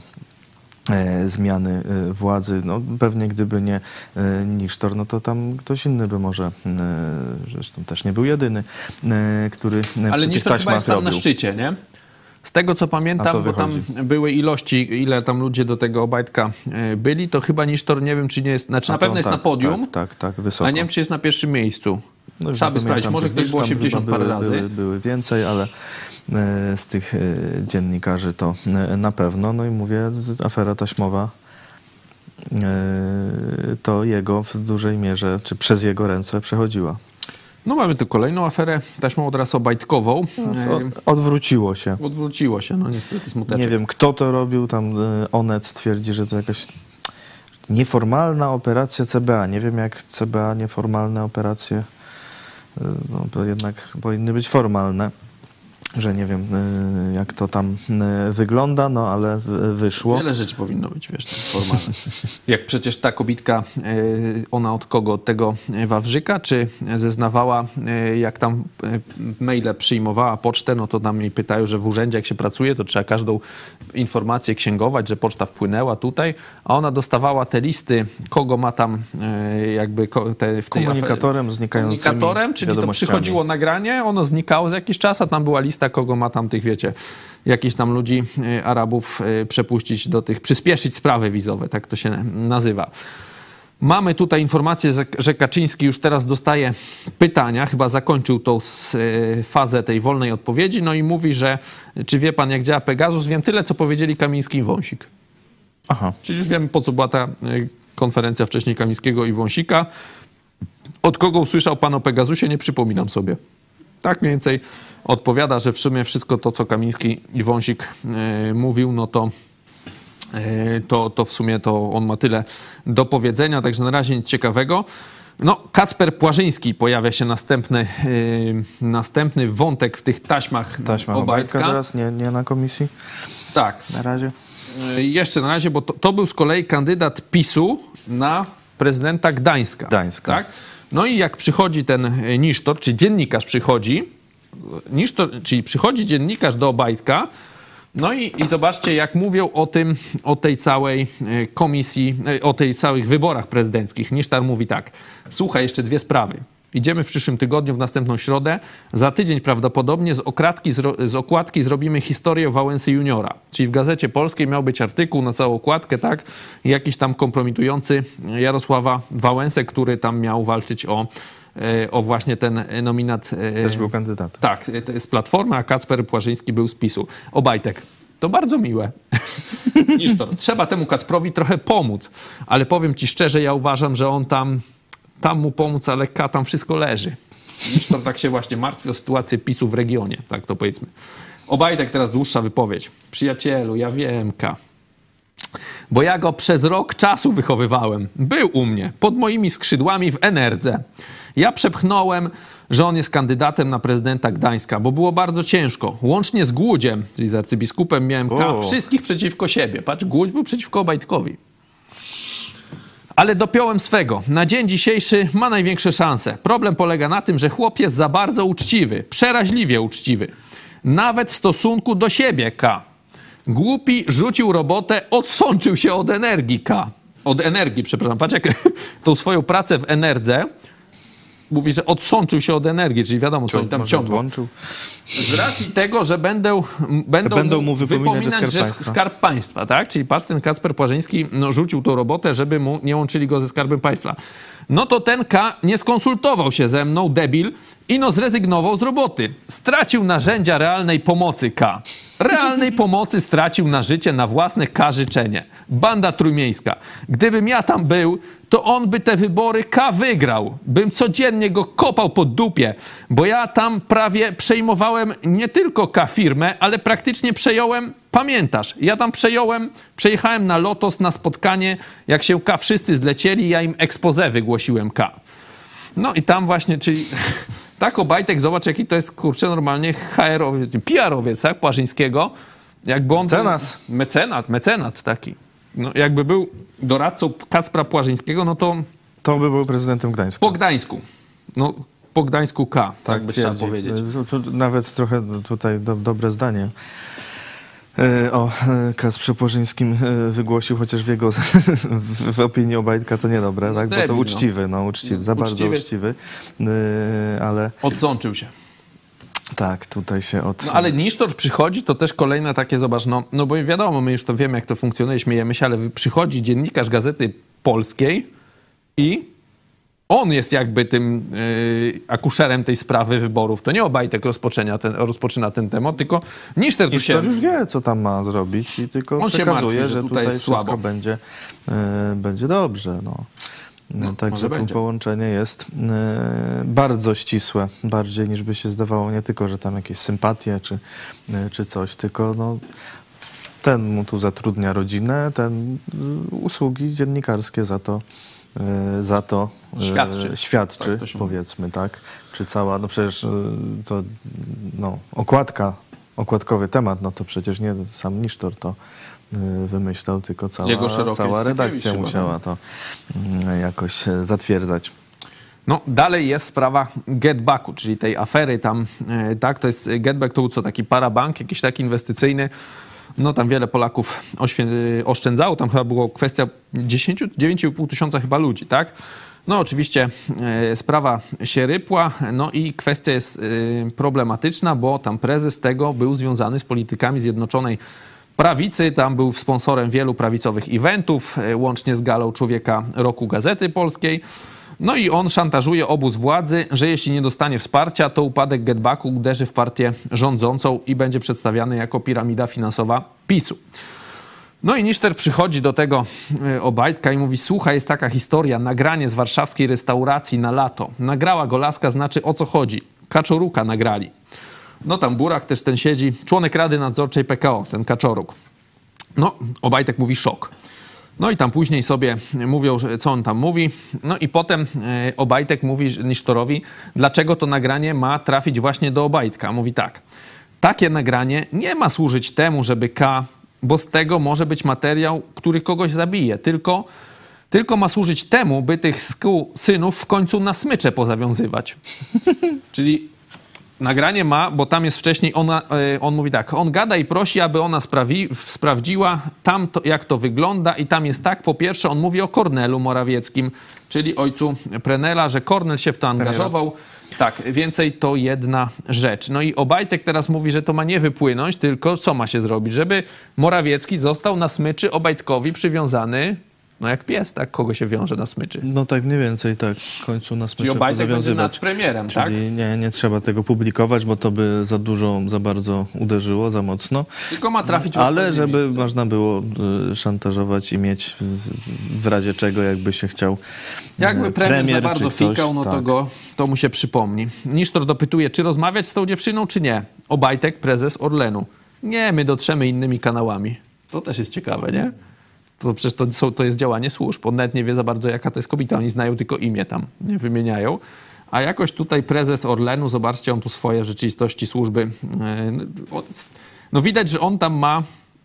e, zmiany e, władzy. No, pewnie gdyby nie e, Nisztor, no to tam ktoś inny by może, e, zresztą też nie był jedyny, e, który e, Ale przy tych Nisztor chyba taśmach jest tam na robił. szczycie, nie? Z tego, co Na pamiętam, to bo tam wychodzi. były ilości, ile tam ludzie do tego Obajtka e, byli, to chyba Nisztor, nie wiem, czy nie jest, znaczy A na to pewno jest tak, na podium, Tak, tak, tak, wysoko. a nie wiem, czy jest na pierwszym miejscu. No już Trzeba nie by sprawdzić, pamiętam może tych ktoś liczb, było tam chyba osiemdziesiąt parę były, razy. Były, były więcej, ale e, z tych e, dziennikarzy to e, na pewno. No i mówię, afera taśmowa to jego w dużej mierze, czy przez jego ręce przechodziła. No mamy tu kolejną aferę, taśmą teraz obajtkową. Od, odwróciło się. Odwróciło się, no niestety smuteczek. Nie wiem, kto to robił, tam Onet twierdzi, że to jakaś nieformalna operacja C B A. Nie wiem, jak C B A nieformalne operacje, no to jednak powinny być formalne. Że nie wiem, jak to tam wygląda, no ale wyszło. Wiele rzeczy powinno być, wiesz, formalne. Jak przecież ta kobitka, ona od kogo? Od tego Wawrzyka, czy zeznawała, jak tam maile przyjmowała pocztę, no to tam jej pytają, że w urzędzie jak się pracuje, to trzeba każdą informację księgować, że poczta wpłynęła tutaj, a ona dostawała te listy, kogo ma tam jakby te, w tej komunikatorem znikającymi komunikatorem, czyli to przychodziło nagranie, ono znikało za jakiś czas, a tam była lista, kogo ma tam tych, wiecie, jakichś tam ludzi, y, Arabów y, przepuścić do tych, przyspieszyć sprawy wizowe, tak to się nazywa. Mamy tutaj informację, że, że Kaczyński już teraz dostaje pytania, chyba zakończył tą y, fazę tej wolnej odpowiedzi, no i mówi, że czy wie pan, jak działa Pegasus? Wiem tyle, co powiedzieli Kamiński i Wąsik. Aha. Czyli już wiemy, po co była ta y, konferencja wcześniej Kamińskiego i Wąsika. Od kogo usłyszał pan o Pegasusie? Nie przypominam sobie. Tak mniej więcej odpowiada, że w sumie wszystko to, co Kamiński i Wąsik yy, mówił, no to, yy, to, to w sumie to on ma tyle do powiedzenia, także na razie nic ciekawego. No, Kacper Płażyński, pojawia się następny, yy, następny wątek w tych taśmach Taśma Obajtka teraz, nie, nie na komisji? Tak. Na razie? Yy, jeszcze na razie, bo to, to był z kolei kandydat PiSu na prezydenta Gdańska. Gdańska. Tak? No i jak przychodzi ten nisztor, czy dziennikarz przychodzi, nisztor, czyli przychodzi dziennikarz do Obajtka, no i, i zobaczcie, jak mówią o tym, o tej całej komisji, o tej całych wyborach prezydenckich. Nisztar mówi tak: słuchaj, jeszcze dwie sprawy. Idziemy w przyszłym tygodniu, w następną środę. Za tydzień prawdopodobnie z, okradki, z okładki zrobimy historię Wałęsy juniora. Czyli w Gazecie Polskiej miał być artykuł na całą okładkę, tak? Jakiś tam kompromitujący Jarosława Wałęsę, który tam miał walczyć o, o właśnie ten nominat. Też był kandydatem. Tak, z Platformy, a Kacper Płażyński był z PiSu. Obajtek. To bardzo miłe. Nisztor. Trzeba temu Kacprowi trochę pomóc. Ale powiem ci szczerze, ja uważam, że on tam... Tam mu pomóc, ale K tam wszystko leży. Niż to tak się właśnie martwi o sytuację PiSu w regionie, tak to powiedzmy. Obajtek teraz dłuższa wypowiedź. Przyjacielu, ja wiem, K. Bo ja go przez rok czasu wychowywałem. Był u mnie, pod moimi skrzydłami w Enerdze. Ja przepchnąłem, że on jest kandydatem na prezydenta Gdańska, bo było bardzo ciężko. Łącznie z Głudziem, czyli z arcybiskupem, miałem K, o. wszystkich przeciwko siebie. Patrz, Głódź był przeciwko Obajtkowi. Ale dopiąłem swego. Na dzień dzisiejszy ma największe szanse. Problem polega na tym, że chłop jest za bardzo uczciwy. Przeraźliwie uczciwy. Nawet w stosunku do siebie, K. Głupi rzucił robotę, odsączył się od energii, K. Od energii, przepraszam. Patrz, jak tą swoją pracę w Enerdze mówi, że odsączył się od energii, czyli wiadomo, co oni tam ciągną. Z racji tego, że będą, będą, będą mu mu wypominać, wypominać, że Skarb że Państwa. Skarb Państwa, tak? Czyli patrz, ten Kacper Płażyński no, rzucił tą robotę, żeby mu nie łączyli go ze Skarbem Państwa. No to ten K nie skonsultował się ze mną, debil, i no zrezygnował z roboty. Stracił narzędzia realnej pomocy, K. Realnej pomocy stracił na życie, na własne K życzenie. Banda trójmiejska. Gdybym ja tam był, to on by te wybory K wygrał. Bym codziennie go kopał po dupie, bo ja tam prawie przejmowałem nie tylko K firmę, ale praktycznie przejąłem, pamiętasz, ja tam przejąłem, przejechałem na Lotos na spotkanie, jak się K wszyscy zlecieli, ja im expose wygłosiłem K. No i tam właśnie, czyli tak Obajtek, zobacz, jaki to jest, kurczę, normalnie H R-owiec, P R-owiec, tak, Płażyńskiego. Jakby on Mecenas. Był, mecenat, mecenat taki. No, jakby był doradcą Kacpra Płażyńskiego, no to To by był prezydentem Gdańska. po Gdańsku. No, po Gdańsku K, tak, Tak by trzeba twierdzi. powiedzieć. Tu, tu nawet trochę tutaj do, dobre zdanie e, o e, Kacprze Płażyńskim e, wygłosił, chociaż w jego w, w opinii Obajtka to niedobre, tak? Bo debil, to no. uczciwy, no uczciwy, za bardzo Uczciwy. uczciwy, e, ale Odsączył się. tak, tutaj się od... No ale Nisztor przychodzi, to też kolejne takie, zobacz, no, no bo wiadomo, my już to wiemy, jak to funkcjonuje, śmiejemy się, ale przychodzi dziennikarz Gazety Polskiej i on jest jakby tym yy, akuszerem tej sprawy wyborów. To nie Obajtek rozpoczyna ten, rozpoczyna ten temat, tylko Niszter tu I się... już wie, co tam ma zrobić i tylko On się przekazuje, martwi, że że tutaj tutaj jest wszystko słabo. będzie, e, będzie dobrze. No. No, Także może to będzie. połączenie jest e, bardzo ścisłe, bardziej niż by się zdawało, nie tylko, że tam jakieś sympatie czy, e, czy coś, tylko no, ten mu tu zatrudnia rodzinę, ten y, usługi dziennikarskie za to y, za to y, Świadczy. świadczy Tak to się mówi. powiedzmy, tak? Czy cała, no przecież y, to no, okładka, okładkowy temat, no to przecież nie sam Nisztor to y, wymyślał, tylko Jego cała, szerokie cała redakcja chyba, musiała to y, jakoś y, zatwierdzać. No, dalej jest sprawa Getbacku, czyli tej afery tam, e, tak, to jest Getback, to był co, taki parabank, jakiś taki inwestycyjny. No tam wiele Polaków oświę- oszczędzało, tam chyba było kwestia dziesięć, dziewięć i pół tysiąca chyba ludzi, tak? No oczywiście e, sprawa się rypła, no i kwestia jest e, problematyczna, bo tam prezes tego był związany z politykami Zjednoczonej Prawicy, tam był sponsorem wielu prawicowych eventów, e, łącznie z galą Człowieka Roku Gazety Polskiej. No i on szantażuje obóz władzy, że jeśli nie dostanie wsparcia, to upadek Getbacku uderzy w partię rządzącą i będzie przedstawiany jako piramida finansowa PiSu. No i Niszter przychodzi do tego e, Obajtka i mówi: słuchaj, jest taka historia, nagranie z warszawskiej restauracji na lato. Nagrała go laska, znaczy o co chodzi. Kaczoruka nagrali. No tam Burak też ten siedzi, członek Rady Nadzorczej P K O, ten Kaczoruk. No, Obajtek mówi szok. No i tam później sobie mówią, że- co on tam mówi. No i potem e, Obajtek mówi Nisztorowi, dlaczego to nagranie ma trafić właśnie do Obajtka. Mówi tak: takie nagranie nie ma służyć temu, żeby K, bo z tego może być materiał, który kogoś zabije, tylko, tylko ma służyć temu, by tych sku synów w końcu na smycze pozawiązywać. Czyli nagranie ma, bo tam jest wcześniej, ona, e, on mówi tak, on gada i prosi, aby ona sprawi, w- sprawdziła tam, to, jak to wygląda i tam jest tak, po pierwsze on mówi o Kornelu Morawieckim, czyli ojcu Prenela, że Kornel się w to angażował. Tak, więcej to jedna rzecz. No i Obajtek teraz mówi, że to ma nie wypłynąć, tylko co ma się zrobić? Żeby Morawiecki został na smyczy Obajtkowi przywiązany, no jak pies, tak, kogo się wiąże na smyczy. No tak mniej więcej, tak, w końcu nas Czyli będzie Obajtek będzie nad zawiązywać. premierem, tak? Czyli nie, nie trzeba tego publikować, bo to by za dużo, za bardzo uderzyło, za mocno. Tylko ma trafić w Ale odpowiednie żeby miejsce. można było y, szantażować i mieć w, w razie czego, jakby się chciał Jakby y, premier, za bardzo czy ktoś, fikał, no to, tak. go, to mu się przypomni. Nisztor dopytuje, czy rozmawiać z tą dziewczyną, czy nie. Obajtek, prezes Orlenu. Nie, my dotrzemy innymi kanałami. To też jest ciekawe, nie? To przecież to, są, to jest działanie służb. On nawet nie wie za bardzo, jaka to jest kobieta. Oni znają tylko imię tam, nie wymieniają. A jakoś tutaj prezes Orlenu, zobaczcie, on tu swoje w rzeczywistości służby. Yy, no widać, że on tam ma,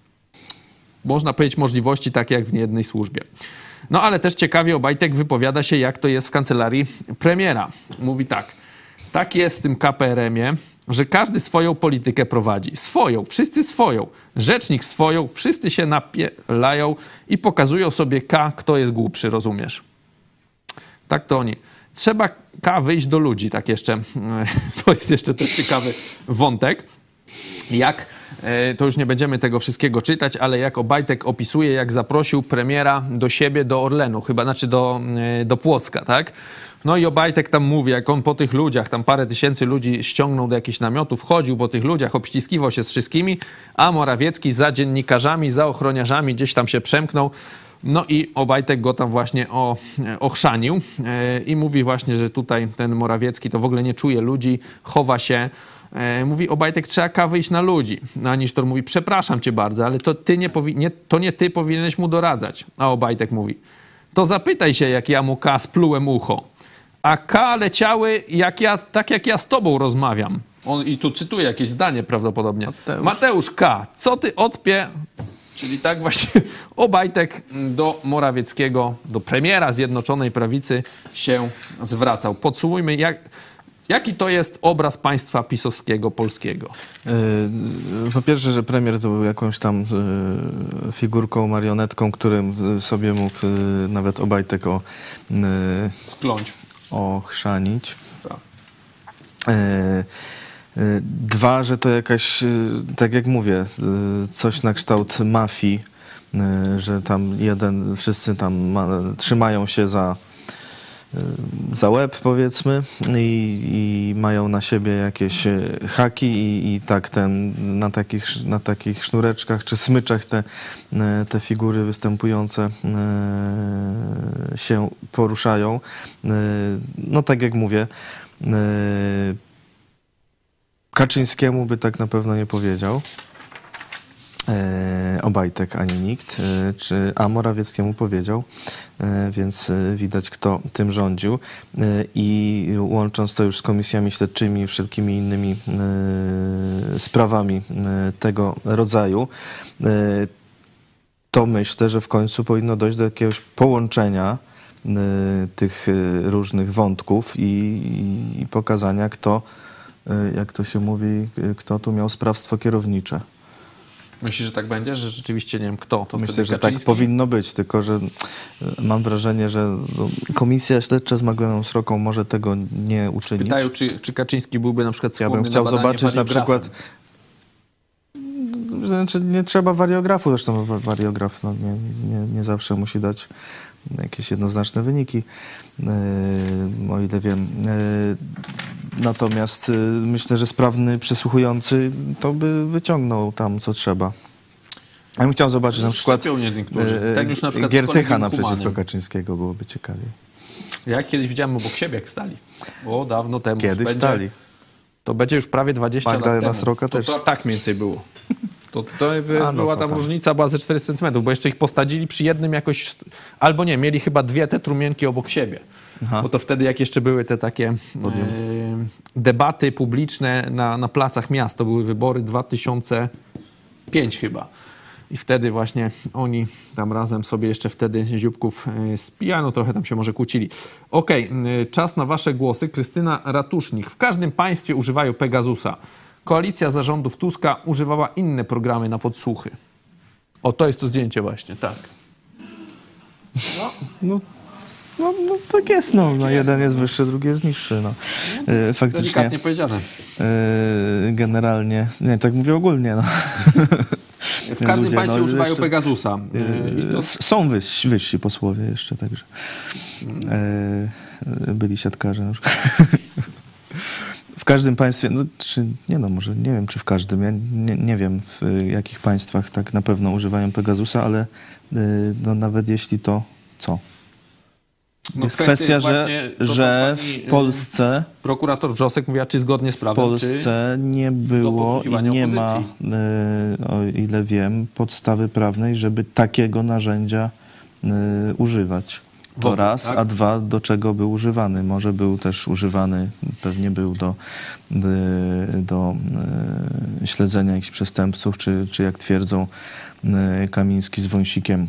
można powiedzieć, możliwości takie jak w niejednej służbie. No ale też ciekawie Obajtek wypowiada się, jak to jest w kancelarii premiera. Mówi tak: tak jest w tym K P R M-ie, że każdy swoją politykę prowadzi. Swoją, wszyscy swoją. Rzecznik swoją, wszyscy się napielają i pokazują sobie K, kto jest głupszy, rozumiesz? Tak to oni. Trzeba K wyjść do ludzi, tak jeszcze. To jest jeszcze też ciekawy wątek. Jak, e, to już nie będziemy tego wszystkiego czytać, ale jak Obajtek opisuje, jak zaprosił premiera do siebie, do Orlenu, chyba, znaczy do, e, do Płocka, tak? No i Obajtek tam mówi, jak on po tych ludziach, tam parę tysięcy ludzi ściągnął do jakichś namiotów, chodził po tych ludziach, obściskiwał się z wszystkimi, a Morawiecki za dziennikarzami, za ochroniarzami gdzieś tam się przemknął. No i Obajtek go tam właśnie o, ochrzanił e, i mówi właśnie, że tutaj ten Morawiecki to w ogóle nie czuje ludzi, chowa się. E, mówi Obajtek, trzeba K wyjść na ludzi. A Nisztor mówi, przepraszam cię bardzo, ale to, ty nie powi- nie, to nie ty powinieneś mu doradzać. A Obajtek mówi, to zapytaj się, jak ja mu K splułem ucho. A K leciały jak ja, tak jak ja z tobą rozmawiam. On, i tu cytuję jakieś zdanie prawdopodobnie. Mateusz. Mateusz K., co ty odpie... Czyli tak właśnie Obajtek do Morawieckiego, do premiera Zjednoczonej Prawicy się zwracał. Podsumujmy, jak, jaki to jest obraz państwa pisowskiego, polskiego. Y, Po pierwsze, że premier to był jakąś tam y, figurką, marionetką, którym y, sobie mógł y, nawet Obajtek o, y, Skląć. ochrzanić. Tak. Y, y, Dwa, że to jakaś, y, tak jak mówię, y, coś na kształt mafii, y, że tam jeden, wszyscy tam ma, trzymają się za za łeb, powiedzmy, i, i mają na siebie jakieś haki i, i tak ten, na, takich, na takich sznureczkach czy smyczach te, te figury występujące się poruszają. No tak jak mówię, Kaczyńskiemu by tak na pewno nie powiedział. Obajtek ani nikt, czy, a Morawieckiemu powiedział, więc widać, kto tym rządził. I łącząc to już z komisjami śledczymi i wszelkimi innymi sprawami tego rodzaju, to myślę, że w końcu powinno dojść do jakiegoś połączenia tych różnych wątków i, i, i pokazania, kto, jak to się mówi, kto tu miał sprawstwo kierownicze. Myślisz, że tak będzie? Że rzeczywiście nie wiem kto? To Myślę, że tak powinno być, tylko że mam wrażenie, że Komisja Śledcza z Magdaleną Sroką może tego nie uczynić. Pytają, czy, czy Kaczyński byłby na przykład skłonny Ja bym chciał na zobaczyć na przykład... Znaczy nie trzeba wariografu, zresztą wariograf no, nie, nie, nie zawsze musi dać jakieś jednoznaczne wyniki, yy, o ile wiem. Yy, natomiast yy, myślę, że sprawny przesłuchujący to by wyciągnął tam, co trzeba. Ja bym chciał zobaczyć na przykład, yy, Ten już na przykład Giertycha naprzeciwko Kaczyńskiego, byłoby ciekawiej. Ja kiedyś widziałem obok siebie, jak stali. O, dawno temu. Kiedyś będzie, stali. To będzie już prawie dwadzieścia Magdalena lat temu. Sroka to, też. to tak mniej więcej było. To, to A, no była to tam tam. różnica, była ze czterysta centymetrów, bo jeszcze ich posadzili przy jednym jakoś, albo nie, mieli chyba dwie te trumienki obok siebie. Aha. Bo to wtedy, jak jeszcze były te takie e, debaty publiczne na, na placach miast, to były wybory dwa tysiące piąty chyba. I wtedy właśnie oni tam razem sobie jeszcze wtedy Zióbków spijano, trochę tam się może kłócili. Okej, okay, czas na wasze głosy. Krystyna Ratusznik. W każdym państwie używają Pegasusa. Koalicja zarządów Tuska używała inne programy na podsłuchy. O, to jest to zdjęcie właśnie, tak. No, no, no, no tak jest, no. no jeden jest wyższy, drugi jest niższy, no. E, faktycznie. Delikatnie powiedziane. E, generalnie, nie, tak mówię ogólnie, no. W każdym Ludzie, państwie no, używają jeszcze, Pegasusa. E, to... Są wyżsi, wyżsi posłowie jeszcze, także. E, byli siatkarze na przykład. W każdym państwie, no, czy, nie no, może nie wiem, czy w każdym, ja nie, nie wiem, w jakich państwach tak na pewno używają Pegasusa, ale y, no, nawet jeśli to, co? No, jest kwestia, jest że, to, to że pani, w Polsce... Prokurator Wrzosek mówiła, czy zgodnie z W prawem, Polsce nie było i nie ma, y, o ile wiem, podstawy prawnej, żeby takiego narzędzia y, używać. To Wody, raz, tak? a dwa, do czego był używany. Może był też używany, pewnie był do, do, do e, śledzenia jakichś przestępców, czy, czy jak twierdzą e, Kamiński z Wąsikiem,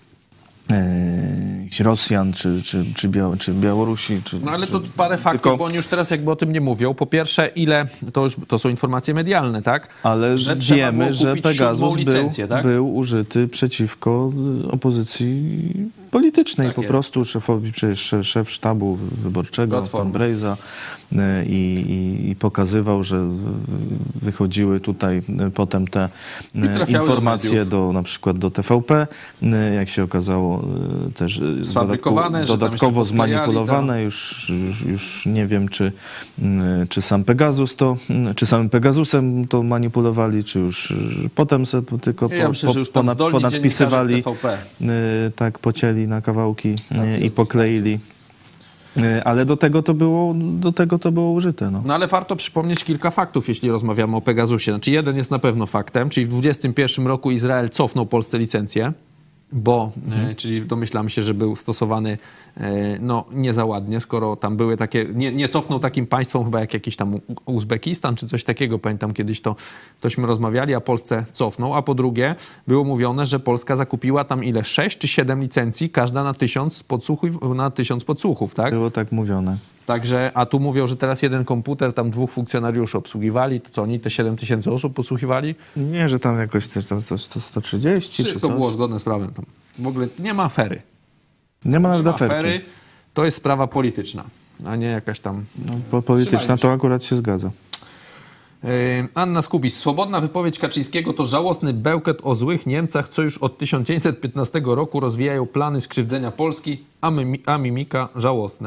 e, Rosjan, czy, czy, czy, Biał, czy Białorusi. Czy, no ale czy, to parę faktów, tylko, bo oni już teraz jakby o tym nie mówią. Po pierwsze, ile, to już to są informacje medialne, tak? Ale że wiemy, że Pegasus licencję, był, tak? był użyty przeciwko opozycji politycznej, tak po jest. prostu szefowi, przecież szef, szef sztabu wyborczego, Platformy. pan Brejza, i, i, i pokazywał, że wychodziły tutaj potem te informacje do, na przykład do T V P, jak się okazało też dodatkowo, dodatkowo zmanipulowane, już, już, już nie wiem, czy, czy sam Pegasus to, czy samym Pegasusem to manipulowali, czy już potem se tylko ja po, myślę, po, że już tam ponad, ponadpisywali, T V P. tak pocięli na kawałki i pokleili. Ale do tego to było, do tego to było użyte. No. no ale warto przypomnieć kilka faktów, jeśli rozmawiamy o Pegasusie. Znaczy jeden jest na pewno faktem, czyli w dwudziestym pierwszym roku Izrael cofnął Polsce licencję, bo, mhm. e, czyli domyślam się, że był stosowany e, no nie za ładnie, skoro tam były takie, nie, nie cofnął takim państwom chyba jak jakiś tam Uzbekistan czy coś takiego, pamiętam kiedyś to tośmy rozmawiali, a Polsce cofnął, a po drugie było mówione, że Polska zakupiła tam ile? sześć czy siedem licencji, każda na tysiąc podsłuchów, na tysiąc podsłuchów, tak? Było tak mówione. Także, a tu mówią, że teraz jeden komputer, tam dwóch funkcjonariuszy obsługiwali, to co oni te siedem tysięcy osób podsłuchiwali? Nie, że tam jakoś też tam sto trzydzieści Wszystko czy coś. było zgodne z prawem tam. W ogóle nie ma afery. Nie ma nawet Nie ma aferki. afery, to jest sprawa polityczna, a nie jakaś tam... No, po, polityczna to akurat się zgadza. Yy, Anna Skubis. Swobodna wypowiedź Kaczyńskiego to żałosny bełkot o złych Niemcach, co już od tysiąc dziewięćset piętnastego roku rozwijają plany skrzywdzenia Polski, a, mimi, a mimika żałosne.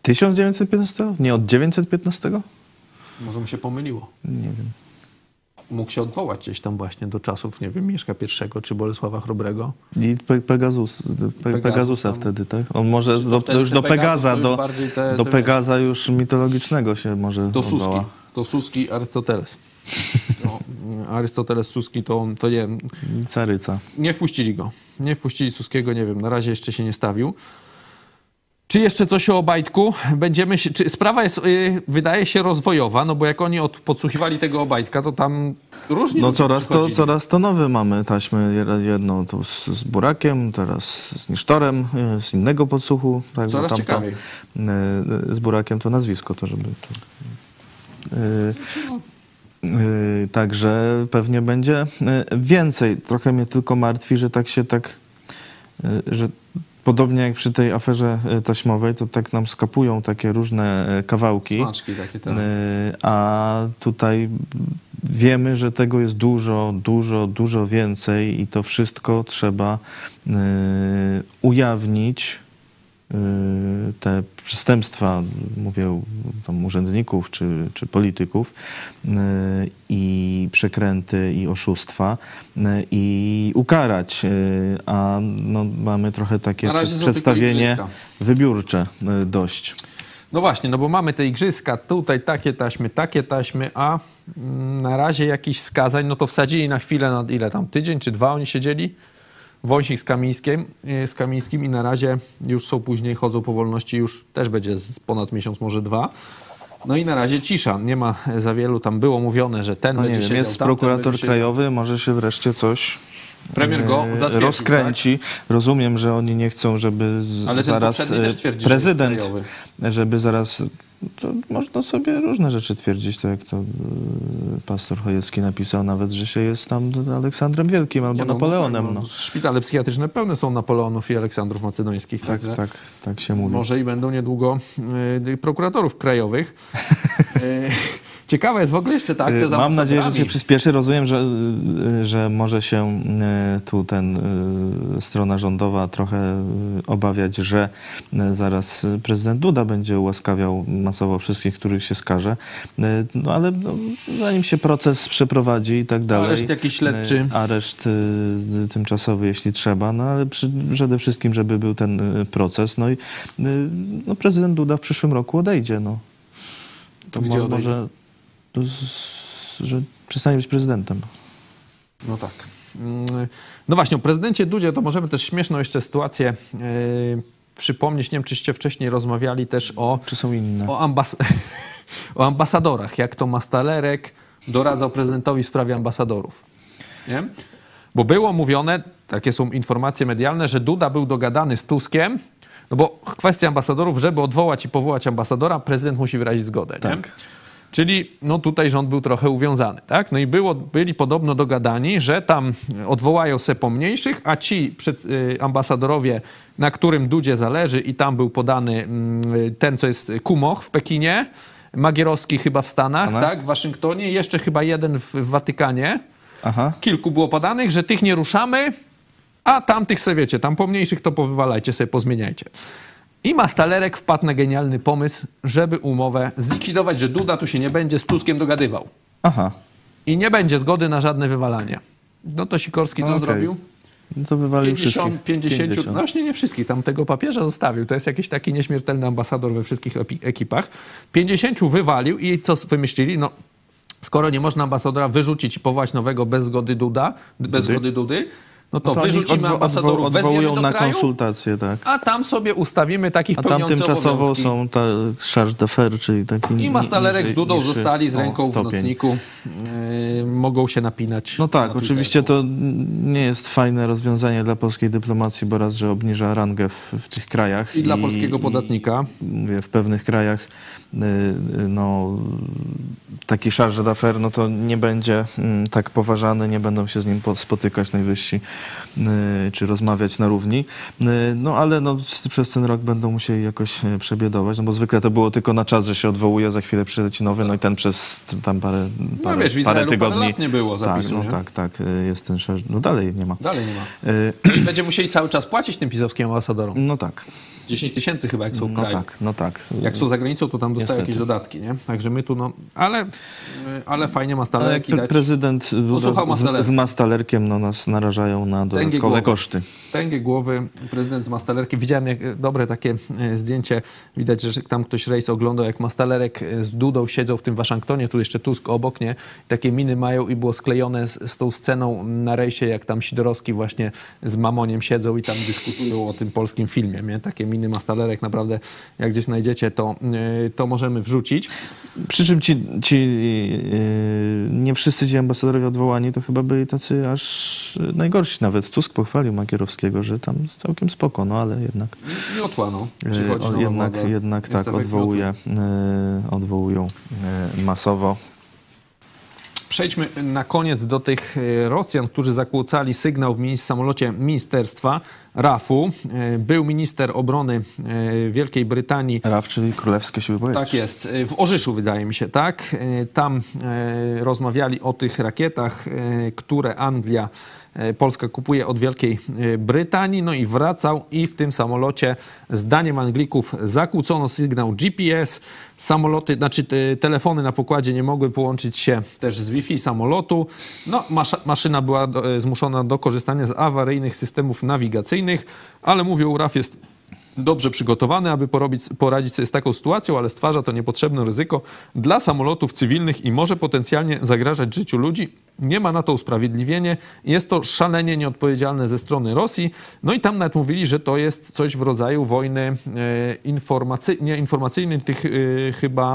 tysiąc dziewięćset piętnastego? Nie od dziewięćset piętnastego? Może mu się pomyliło. Nie wiem. Mógł się odwołać gdzieś tam właśnie do czasów, nie wiem, Mieszka I czy Bolesława Chrobrego. I Pe Pegasus, Pe Pegasus Pegasusa tam. wtedy, tak? On może Znaczy, do, wtedy już te do Pegasus Pegaza, to już do, bardziej te- do te Pegaza już mitologicznego się może To Suski. odwoła. To Suski, Arystoteles. No, Arystoteles, Suski, to, to nie wiem, Caryca. nie wpuścili go. Nie wpuścili Suskiego, nie wiem, na razie jeszcze się nie stawił. Czy jeszcze coś o Obajtku? Będziemy się, czy sprawa jest, yy, wydaje się, rozwojowa, no bo jak oni od, podsłuchiwali tego Obajtka, to tam różnie No ludzie coraz to, przychodzili. coraz to nowe mamy taśmy. Jedną to z, z Burakiem, teraz z Nisztorem, y, z innego podsłuchu. Tak, bo Coraz tamto, ciekawiej. y, Z Burakiem to nazwisko, to żeby... To, y, y, Także pewnie będzie y, więcej. Trochę mnie tylko martwi, że tak się tak... y, że podobnie jak przy tej aferze y, taśmowej, to tak nam skapują takie różne y, kawałki. Smaczki takie, tak. Y, A tutaj wiemy, że tego jest dużo, dużo, dużo więcej i to wszystko trzeba y, ujawnić. Y, Te przestępstwa, mówię tam urzędników czy, czy polityków, y, i przekręty i oszustwa y, i ukarać. Y, A no, mamy trochę takie Na razie przed- są tylko przedstawienie igrzyska. wybiórcze y, dość. No właśnie, no bo mamy te igrzyska, tutaj takie taśmy, takie taśmy, a mm, na razie jakichś skazań, no to wsadzili na chwilę, na ile tam, tydzień czy dwa oni siedzieli? Wąsik z Kamińskim, y, z Kamińskim i na razie już są później, chodzą po wolności, już też będzie z ponad miesiąc, może dwa. No i na razie cisza, nie ma za wielu, tam było mówione, że ten No nie będzie wiem, siedział, jest tamten prokurator będzie siedział. krajowy, może się wreszcie coś Premier go e, zatwierdził, rozkręci. Rozumiem, że oni nie chcą, żeby z, Ale ten zaraz poprzedni e, też twierdzi, że prezydent, jest krajowy. żeby zaraz... To można sobie różne rzeczy twierdzić, tak jak to e, pastor Chojecki napisał nawet, że się jest tam Aleksandrem Wielkim albo Nie, no, Napoleonem. no, No. Szpitale psychiatryczne pełne są Napoleonów i Aleksandrów Macedońskich. Tak, także tak, tak się mówi. może i będą niedługo y, prokuratorów krajowych. Y, Ciekawa jest w ogóle jeszcze ta akcja Y, za Mam nadzieję, że się ambasadorami. przyspieszy. Rozumiem, że, y, że może się y, tu ten y, strona rządowa trochę y, obawiać, że y, zaraz y, prezydent Duda będzie ułaskawiał masowo wszystkich, których się skaże. Y, No ale no, zanim się proces przeprowadzi i tak dalej. Areszt jakiś śledczy. y, Areszt y, tymczasowy, jeśli trzeba. No ale przy, przede wszystkim, żeby był ten y, proces. No i y, no, prezydent Duda w przyszłym roku odejdzie. No. To Gdzie mo- odejdzie? może... To z, że przestanie być prezydentem. No tak. Mm, No właśnie, o prezydencie Dudzie to możemy też śmieszną jeszcze sytuację yy, przypomnieć. Nie wiem, czyście wcześniej rozmawiali też o, Czy są inne? o, ambas o ambasadorach. Jak to Mastalerek doradzał prezydentowi w sprawie ambasadorów. Nie? Bo było mówione, takie są informacje medialne, że Duda był dogadany z Tuskiem, no bo kwestia ambasadorów, żeby odwołać i powołać ambasadora, prezydent musi wyrazić zgodę. Nie? Tak. Czyli no tutaj rząd był trochę uwiązany, tak? No i było, byli podobno dogadani, że tam odwołają se pomniejszych, a ci przed, y, ambasadorowie, na którym Dudzie zależy i tam był podany y, ten, co jest Kumoch w Pekinie, Magierowski chyba w Stanach, Stanach? tak? W Waszyngtonie, jeszcze chyba jeden w, w Watykanie. Aha. Kilku było podanych, że tych nie ruszamy, a tamtych se wiecie, tam pomniejszych to powywalajcie sobie, pozmieniajcie. I Mastalerek wpadł na genialny pomysł, żeby umowę zlikwidować, że Duda tu się nie będzie z Tuskiem dogadywał. Aha. I nie będzie zgody na żadne wywalanie. No to Sikorski co Okej. zrobił? No to wywalił pięćdziesiąt, wszystkich. pięćdziesiąt, no właśnie nie wszystkich, tam tego papieża zostawił. To jest jakiś taki nieśmiertelny ambasador we wszystkich epi- ekipach. pięćdziesięciu wywalił i co wymyślili? No, skoro nie można ambasadora wyrzucić i powołać nowego bez zgody Duda, bez Dudy. zgody Dudy, no to, No to oni wyrzucimy odwo- ambasadorów, odwo- weźmiemy odwołują do na kraju, konsultacje, tak. a tam sobie ustawimy takich A tam pełniących tymczasowo obowiązki. są ta charge d'affaires, czyli taki I Mastalerek niżej- z Dudą niższy, zostali z o, ręką w stopień. nocniku. Yy, mogą się napinać. No tak, na oczywiście Twitterku. to nie jest fajne rozwiązanie dla polskiej dyplomacji, bo raz, że obniża rangę w, w tych krajach. I dla polskiego podatnika. I, mówię, w pewnych krajach y, y, no, taki charge d'affaires, no to nie będzie mm, tak poważany, nie będą się z nim po- spotykać najwyżsi, y, czy rozmawiać na równi. Y, no ale no, s- przez ten rok będą musieli jakoś y, przebiedować, no bo zwykle to było tylko na czas, że się odwołuje, za chwilę przyleci nowy, no i ten przez t- tam parę, parę, No wiesz, w parę Izraelu tygodni. parę lat nie było zapisu, Tak, no nie? tak, tak, y, jest ten charge, no dalej nie ma. Dalej nie ma. Y, Czyli będzie musieli cały czas płacić tym pisowskim ambasadorom. No tak. dziesięć tysięcy chyba, jak są w No kraju. tak, no tak. Jak są za granicą, to tam dostają Niestety. jakieś dodatki, nie? Także my tu, no, ale, ale fajnie Ale Mastalerki pre- dać. prezydent Posłuchał Duda z, Mastalerki. z Mastalerkiem no, nas narażają na Tęgie dodatkowe głowy. koszty. Tęgie głowy, prezydent z Mastalerki. Widziałem jak, e, dobre takie e, zdjęcie. Widać, że tam ktoś rejs oglądał, jak Mastalerek e, z Dudą siedzą w tym Waszyngtonie, tu jeszcze Tusk obok, nie? Takie miny mają i było sklejone z, z tą sceną na rejsie, jak tam Sidorowski właśnie z Mamoniem siedzą i tam dyskutują o tym polskim filmie, nie? Takie miny Mastalerek, naprawdę, jak gdzieś znajdziecie, to, e, to możemy wrzucić. Przy czym ci, ci yy, nie wszyscy ci ambasadorowie odwołani to chyba byli tacy aż najgorsi. Nawet Tusk pochwalił Makierowskiego, że tam całkiem spoko, no ale jednak, Miotła, no. yy, Przychodzi o, nowa jednak, władza. jednak Jest tak efekt odwołuje, yy, odwołują yy, masowo. Przejdźmy na koniec do tych e, Rosjan, którzy zakłócali sygnał w minis- samolocie ministerstwa rafu. E, Był minister obrony e, Wielkiej Brytanii. R A F, czyli Królewskie Siły Powietrzne. Tak jest. E, W Orzyszu, wydaje mi się, tak. E, Tam e, rozmawiali o tych rakietach, e, które Anglia, e, Polska kupuje od Wielkiej e, Brytanii. No i wracał i w tym samolocie, zdaniem Anglików, zakłócono sygnał G P S. Samoloty, znaczy te, telefony na pokładzie nie mogły połączyć się też z Wi-Fi samolotu. No, masza, maszyna była do, e, zmuszona do korzystania z awaryjnych systemów nawigacyjnych, ale mówią, R A F jest dobrze przygotowany, aby porobić, poradzić sobie z taką sytuacją, ale stwarza to niepotrzebne ryzyko dla samolotów cywilnych i może potencjalnie zagrażać życiu ludzi. Nie ma na to usprawiedliwienie. Jest to szalenie nieodpowiedzialne ze strony Rosji. No i tam nawet mówili, że to jest coś w rodzaju wojny e, informacy, nie, informacyjnej, tych e, chyba...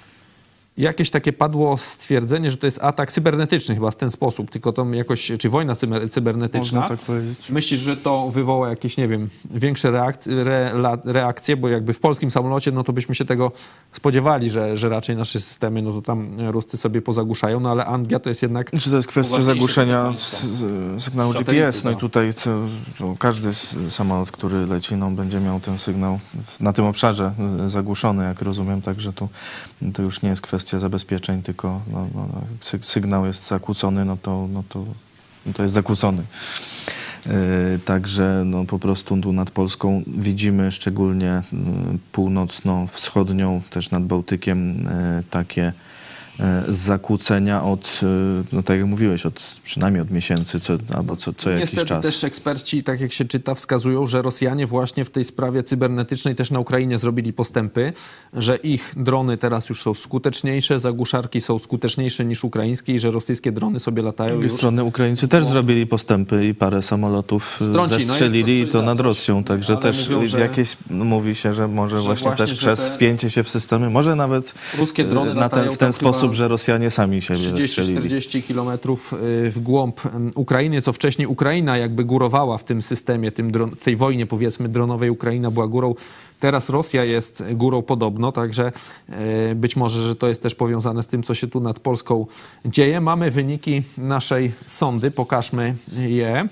Jakieś takie padło stwierdzenie, że to jest atak cybernetyczny chyba w ten sposób, tylko to jakoś, czy wojna cyber- cybernetyczna. Można tak powiedzieć. Myślisz, że to wywoła jakieś, nie wiem, większe reakcje, re, la, reakcje, bo jakby w polskim samolocie, no to byśmy się tego spodziewali, że, że raczej nasze systemy, no to tam Ruscy sobie pozagłuszają, no ale Anglia to jest jednak... Czy to jest kwestia poważniejsze zagłuszenia pytanie, s- s- sygnału G Satelity, P S? No i tak. tutaj to, to każdy s- samolot, który leci, no, będzie miał ten sygnał w- na tym obszarze y, zagłuszony, jak rozumiem, także to, to już nie jest kwestia zabezpieczeń, tylko no, no, no, sy- sygnał jest zakłócony, no to, no to, no to jest zakłócony. Yy, Także no, po prostu tu nad Polską widzimy szczególnie y, północno-wschodnią, też nad Bałtykiem y, takie y, zakłócenia od, y, no tak jak mówiłeś, od przynajmniej od miesięcy, co, albo co, co jakiś Niestety czas. też eksperci, tak jak się czyta, wskazują, że Rosjanie właśnie w tej sprawie cybernetycznej też na Ukrainie zrobili postępy, że ich drony teraz już są skuteczniejsze, zagłuszarki są skuteczniejsze niż ukraińskie i że rosyjskie drony sobie Z latają drugiej już. strony Ukraińcy też zrobili postępy i parę samolotów y, Strąci, no jest zestrzelili coś i to za nad coś, Rosją, także ale też mówią, że- jakieś, no, mówi się, że może że właśnie, właśnie, też że przez te- wpięcie się w systemy, może nawet Ruskie drony y, na latają ten, w ten tam sposób, chyba że Rosjanie sami siebie trzydzieści zestrzelili. czterdzieści kilometrów y, w głąb y, Ukrainy, co wcześniej Ukraina jakby górowała w tym systemie, tym dron, w tej wojnie powiedzmy dronowej Ukraina była górą. Teraz Rosja jest górą podobno, także y, być może, że to jest też powiązane z tym, co się tu nad Polską dzieje. Mamy wyniki naszej sondy, pokażmy je.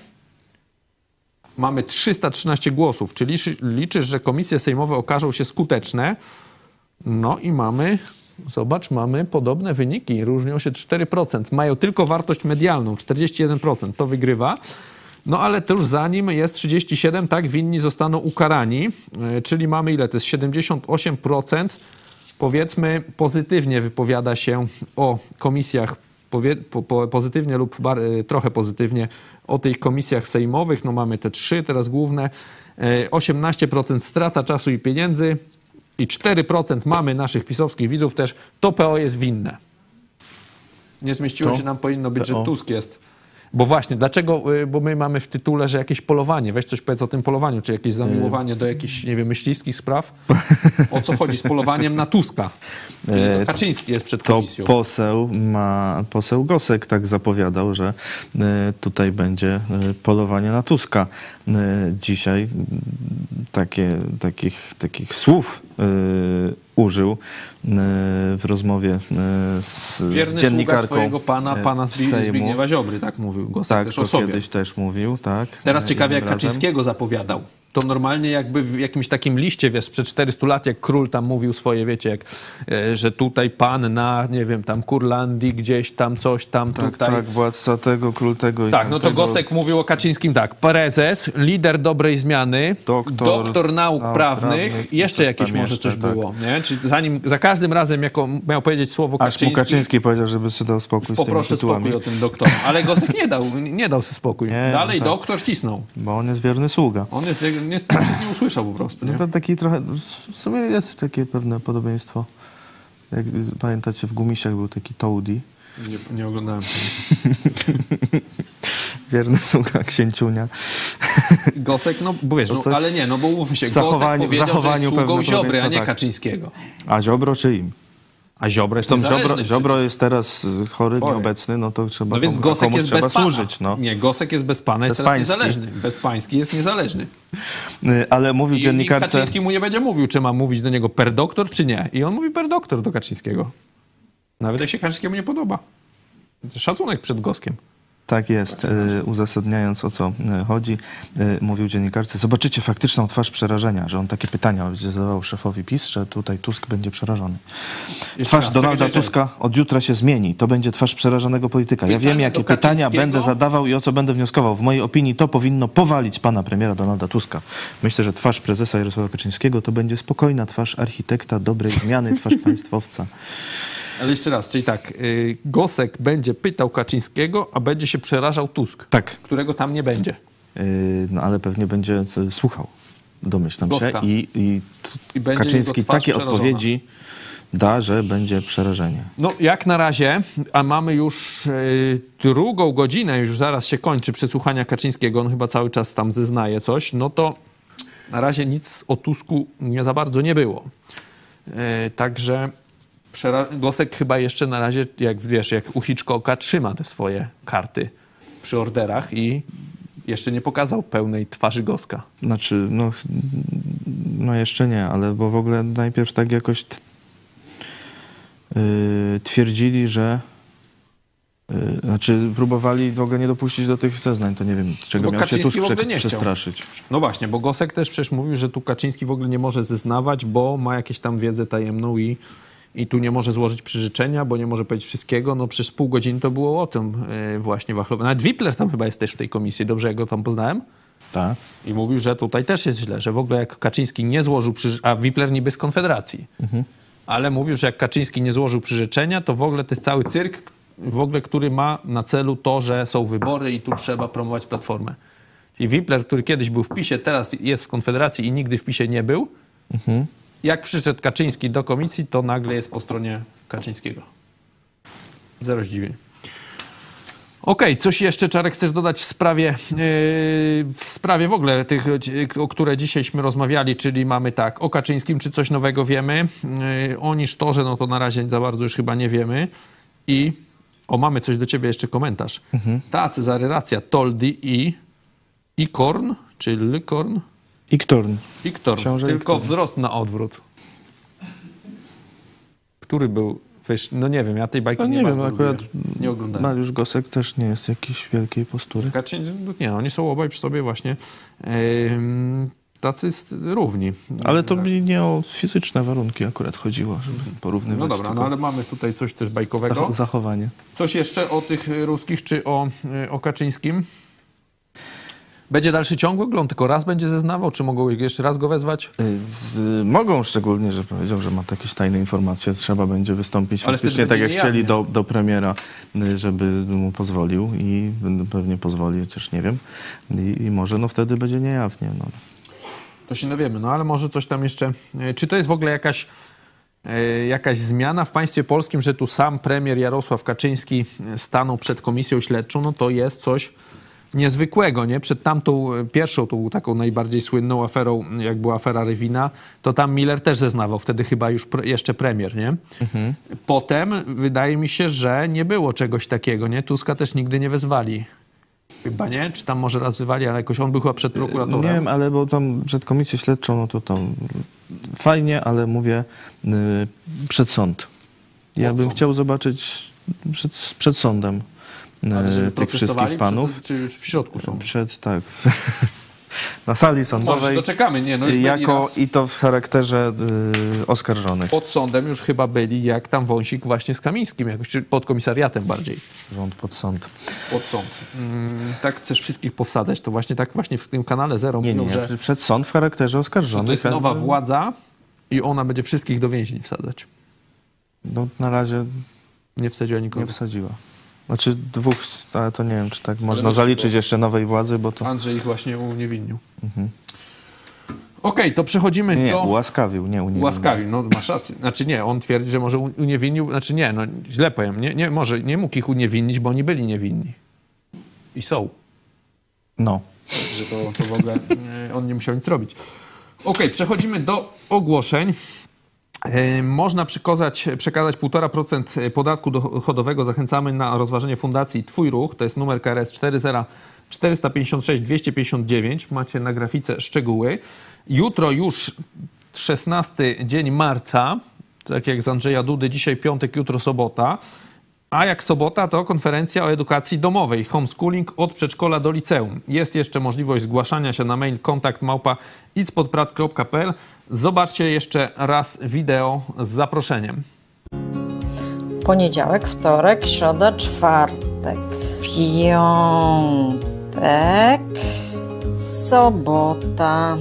Mamy trzysta trzynaście głosów, czyli liczy- liczysz, że komisje sejmowe okażą się skuteczne. No i mamy, zobacz, mamy podobne wyniki, różnią się cztery procent. Mają tylko wartość medialną, czterdzieści jeden procent, to wygrywa. No ale to już za nim jest trzydzieści siedem procent, tak, winni zostaną ukarani, yy, czyli mamy ile, to jest siedemdziesiąt osiem procent, powiedzmy pozytywnie wypowiada się o komisjach, powie, po, po, pozytywnie lub bar, yy, trochę pozytywnie o tych komisjach sejmowych, no mamy te trzy teraz główne, yy, osiemnaście procent strata czasu i pieniędzy, i cztery procent mamy naszych pisowskich widzów też, to P O jest winne. Nie zmieściło To się nam, powinno być, że P O. Tusk jest. Bo właśnie, dlaczego? Y, Bo my mamy w tytule, że jakieś polowanie. Weź coś powiedz o tym polowaniu, czy jakieś zamiłowanie do jakichś, nie wiem, myśliwskich spraw. O co chodzi z polowaniem na Tuska? E, Kaczyński jest przed To komisją. poseł ma, poseł Gosek tak zapowiadał, że e, tutaj będzie e, polowanie na Tuska. E, Dzisiaj m, takie, takich, takich słów e, użył e, w rozmowie e, z, z Wierny sługa dziennikarką swojego pana, e, pana Zbi- Sejmu. Zbigniewa Ziobry, tak mówił Gosek Tak, też to o sobie. kiedyś też mówił, tak. Teraz e, ciekawie, jak innym razem. Kaczyńskiego zapowiadał. To normalnie jakby w jakimś takim liście, wiesz, przed czterystu lat, jak król tam mówił swoje, wiecie, jak, e, że tutaj pan na, nie wiem, tam Kurlandii gdzieś tam, coś tam, Tak, tutaj. tak, władca tego, król tego i Tak, no to tego. Gosek mówił o Kaczyńskim tak, prezes, lider dobrej zmiany, Doktor doktor nauk nauk prawnych prawnych i i jeszcze coś jakieś tam może jeszcze, coś tak. było, nie? Czyli zanim, za każdym razem, jako miał powiedzieć słowo Aż Kaczyński, mu Kaczyński powiedział, żeby sobie dał spokój z tymi poproszę tytułami. spokój o tym doktorze. Ale Gosek nie dał, nie dał sobie spokój. Nie, Dalej no tak. doktor cisnął. Bo on jest wierny sługa. On jest, nie, nie, nie usłyszał po prostu, nie? No to taki trochę, w sumie jest takie pewne podobieństwo. Jak pamiętacie, w Gumisiach był taki Toady. Nie, nie oglądałem. Wierny sługa księciunia. Gosek, no bo wiesz, To no, coś ale nie, no bo umówmy się, w zachowaniu- Gosek powiedział, w zachowaniu że jest sługą pewne Ziobry, a nie podobieństwo, tak. Kaczyńskiego. A Ziobro czy im? A Ziobro jest Tom niezależny Ziobro, Ziobro jest teraz chory, Chory. nieobecny, no to trzeba No więc komu, Gosek komuś jest trzeba bez pana. służyć. No. Nie, Gosek jest bez pana, jest teraz Bezpański. niezależny. Bezpański jest niezależny. Y, Ale mówił I, I dziennikarce... Kaczyński mu nie będzie mówił, czy ma mówić do niego per doktor, czy nie. I on mówi per doktor do Kaczyńskiego. Nawet jak się Kaczyńskiemu nie podoba. Szacunek przed Goskiem. Tak jest, y, uzasadniając o co y, chodzi, y, mówił dziennikarce, zobaczycie faktyczną twarz przerażenia, że on takie pytania będzie zadawał szefowi PiS, że tutaj Tusk będzie przerażony. Jeszcze Twarz raz, Donalda czekaj, czekaj. Tuska od jutra się zmieni, to będzie twarz przerażonego polityka. Ja Pytania wiem, jakie do pytania Kaczyńskiego? będę zadawał i o co będę wnioskował. W mojej opinii to powinno powalić pana premiera Donalda Tuska. Myślę, że twarz prezesa Jarosława Kaczyńskiego to będzie spokojna twarz architekta dobrej zmiany, twarz państwowca. Ale jeszcze raz, czyli tak, y, Gosek będzie pytał Kaczyńskiego, a będzie się przerażał Tusk, Tak, którego tam nie będzie. y, no ale pewnie będzie y, słuchał, domyślam Goska. się. I, i t- I będzie Kaczyński jego twarz takie przerażona. odpowiedzi da, że będzie przerażenie. No jak na razie, a mamy już y, drugą godzinę, już zaraz się kończy przesłuchania Kaczyńskiego, on chyba cały czas tam zeznaje coś, no to na razie nic o Tusku nie za bardzo nie było. Y, także przera- Gosek chyba jeszcze na razie, jak wiesz, jak u Hitchcocka trzyma te swoje karty przy orderach i jeszcze nie pokazał pełnej twarzy Goska. Znaczy, no, ch- no jeszcze nie, ale bo w ogóle najpierw tak jakoś t- yy, twierdzili, że yy, znaczy próbowali w ogóle nie dopuścić do tych zeznań, to nie wiem, czego bo miał się Kaczyński Tusk w ogóle prze- nie chciał. przestraszyć. No właśnie, bo Gosek też przecież mówił, że tu Kaczyński w ogóle nie może zeznawać, bo ma jakieś tam wiedzę tajemną i, i tu nie może złożyć przyrzeczenia, bo nie może powiedzieć wszystkiego. No przez pół godziny to było o tym yy, właśnie wachlowe. Nawet Wipler tam chyba jest też w tej komisji, dobrze jak go tam poznałem? Tak. I mówił, że tutaj też jest źle, że w ogóle jak Kaczyński nie złożył przyrzeczenia, a Wipler niby z Konfederacji, Mhm. ale mówił, że jak Kaczyński nie złożył przyrzeczenia, to w ogóle to jest cały cyrk, w ogóle, który ma na celu to, że są wybory i tu trzeba promować Platformę. Czyli Wipler, który kiedyś był w PiSie, teraz jest w Konfederacji i nigdy w PiSie nie był, Mhm. jak przyszedł Kaczyński do komisji, to nagle jest po stronie Kaczyńskiego. Zero zdziwień. Okej, coś jeszcze, Czarek, chcesz dodać w sprawie, yy, w sprawie w ogóle tych, o które dzisiejśmy rozmawiali, czyli mamy tak, o Kaczyńskim, czy coś nowego wiemy, yy, o Nisztorze, no to na razie za bardzo już chyba nie wiemy i o, mamy coś do ciebie jeszcze komentarz. Mhm. Ta Cezaryracja Toldi i Ikorn, czy Lykorn? Iktorn. Iktorn, Książę tylko Iktorn. wzrost na odwrót. Który był, wiesz, no nie wiem, ja tej bajki No nie, nie wiem, bardzo akurat lubię. Nie oglądałem. Mariusz Gosek też nie jest jakiejś wielkiej postury. Kaczyński, nie, oni są obaj przy sobie właśnie ym, tacy st- równi. Ale to mi nie o fizyczne warunki akurat chodziło, żeby porównywać. No dobra, tylko no ale mamy tutaj coś też bajkowego. zach- zachowanie. Coś jeszcze o tych ruskich, czy o, y, o Kaczyńskim? Będzie dalszy ciąg w ogóle? On tylko raz będzie zeznawał, czy mogą jeszcze raz go wezwać? Y, w, mogą, szczególnie, że powiedział, że ma jakieś tajne informacje, trzeba będzie wystąpić Ale faktycznie wtedy tak jak będzie chcieli niejawnie. do, do premiera, y, żeby mu pozwolił i y, pewnie pozwoli, chociaż nie wiem. I, i może no wtedy będzie niejawnie. No. To się dowiemy, no ale może coś tam jeszcze... y, Czy to jest w ogóle jakaś, y, jakaś zmiana w państwie polskim, że tu sam premier Jarosław Kaczyński stanął przed komisją śledczą? No to jest coś niezwykłego, nie? Przed tamtą y, pierwszą, tą taką najbardziej słynną aferą, jak była afera Rywina, to tam Miller też zeznawał, wtedy chyba już pre, jeszcze premier, nie? Mhm. Potem wydaje mi się, że nie było czegoś takiego, nie? Tuska też nigdy nie wezwali. Chyba nie? Czy tam może raz wzywali, ale jakoś on był chyba przed prokuratorem. Nie wiem, ale bo tam przed komisją śledczą, no to tam fajnie, ale mówię y, przed sąd. Ja Pod bym sąd. chciał zobaczyć przed, przed sądem y, Ale żeby tych protestowali wszystkich panów. Przed, czy w środku są? Przed, tak, na sali Może sądowej. doczekamy, nie? No już byli jako, raz. I to w charakterze y, oskarżonych. Pod sądem już chyba byli, jak tam Wąsik właśnie z Kamińskim, jakoś, czy pod komisariatem bardziej. Rząd pod sąd. Pod sąd. Mm, tak chcesz wszystkich powsadzać, to właśnie tak właśnie w tym kanale Zero Nie, mówią, nie, że przed sąd w charakterze oskarżonych. to jest nowa ale- władza i ona będzie wszystkich do więzień wsadzać. No, na razie Nie wsadziła nikogo. nie wsadziła. Znaczy dwóch, ale to nie wiem, czy tak można myślę, zaliczyć bo- jeszcze nowej władzy, bo to... Andrzej ich właśnie uniewinnił. Okej, to przechodzimy Nie, nie, do... ułaskawił, nie uniewinnił. Łaskawił, no masz rację. Znaczy nie, on twierdzi, że może uniewinnił, znaczy nie, no źle powiem, nie, nie, może nie mógł ich uniewinnić, bo oni byli niewinni. I są. No. Że to, to w ogóle e, on nie musiał nic robić. Okej, przechodzimy do ogłoszeń. E, Można przekazać, przekazać półtora procent podatku dochodowego. Zachęcamy na rozważenie fundacji Twój Ruch. To jest numer K R S cztery zero cztery pięć sześć dwieście pięćdziesiąt dziewięć. Macie na grafice szczegóły. Jutro już szesnasty dzień marca. Tak jak z Andrzeja Dudy. Dzisiaj piątek, jutro sobota. A jak sobota, to konferencja o edukacji domowej, homeschooling od przedszkola do liceum. Jest jeszcze możliwość zgłaszania się na mail kontakt małpa idźspodprat kropka p l. Zobaczcie jeszcze raz wideo z zaproszeniem. Poniedziałek, wtorek, środa, czwartek, piątek, sobota.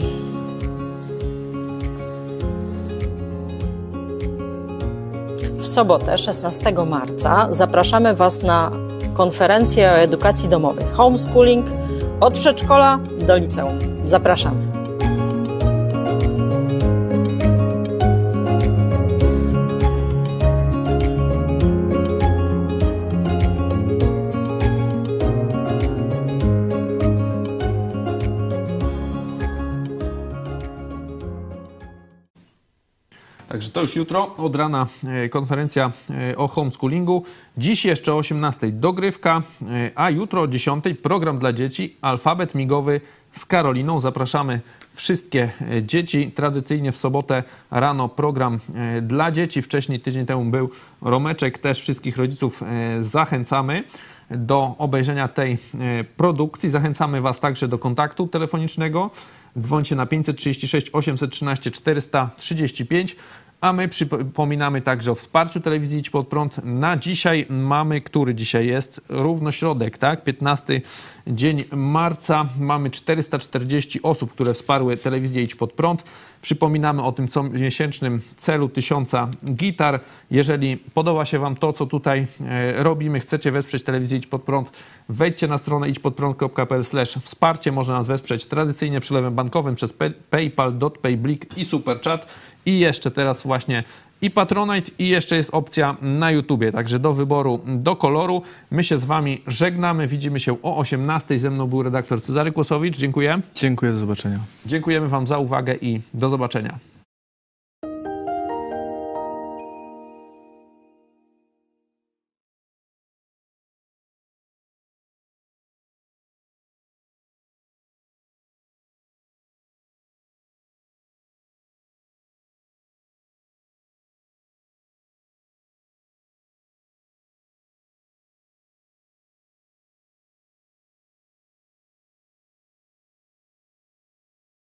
W sobotę, szesnastego marca, zapraszamy Was na konferencję o edukacji domowej. Homeschooling od przedszkola do liceum. Zapraszamy. Także to już jutro, od rana e, konferencja e, o homeschoolingu. Dziś jeszcze o osiemnastej dogrywka, e, a jutro o dziesiątej program dla dzieci, alfabet migowy z Karoliną. Zapraszamy wszystkie e, dzieci. Tradycyjnie w sobotę rano program e, dla dzieci. Wcześniej tydzień temu był Romeczek. Też wszystkich rodziców e, zachęcamy do obejrzenia tej e, produkcji. Zachęcamy Was także do kontaktu telefonicznego. Dzwońcie na pięćset trzydzieści sześć osiemset trzynaście czterysta trzydzieści pięć, a my przypominamy także o wsparciu telewizji Idź Pod Prąd. Na dzisiaj mamy, który dzisiaj jest? Równo środek, tak? piętnasty dzień marca. Mamy czterysta czterdzieści osób, które wsparły telewizję Idź Pod Prąd. Przypominamy o tym comiesięcznym celu tysiąca gitar. Jeżeli podoba się Wam to, co tutaj e, robimy, chcecie wesprzeć telewizję Idź Pod Prąd, wejdźcie na stronę idźpodprąd kropka p l slash wsparcie. Można nas wesprzeć tradycyjnie przelewem bankowym przez PayPal, DotPay, Blik i Superchat. I jeszcze teraz właśnie i Patronite, i jeszcze jest opcja na YouTubie. Także do wyboru, do koloru. My się z Wami żegnamy. Widzimy się o osiemnastej. Ze mną był redaktor Cezary Kłosowicz. Dziękuję. Dziękuję, do zobaczenia. Dziękujemy Wam za uwagę i do zobaczenia.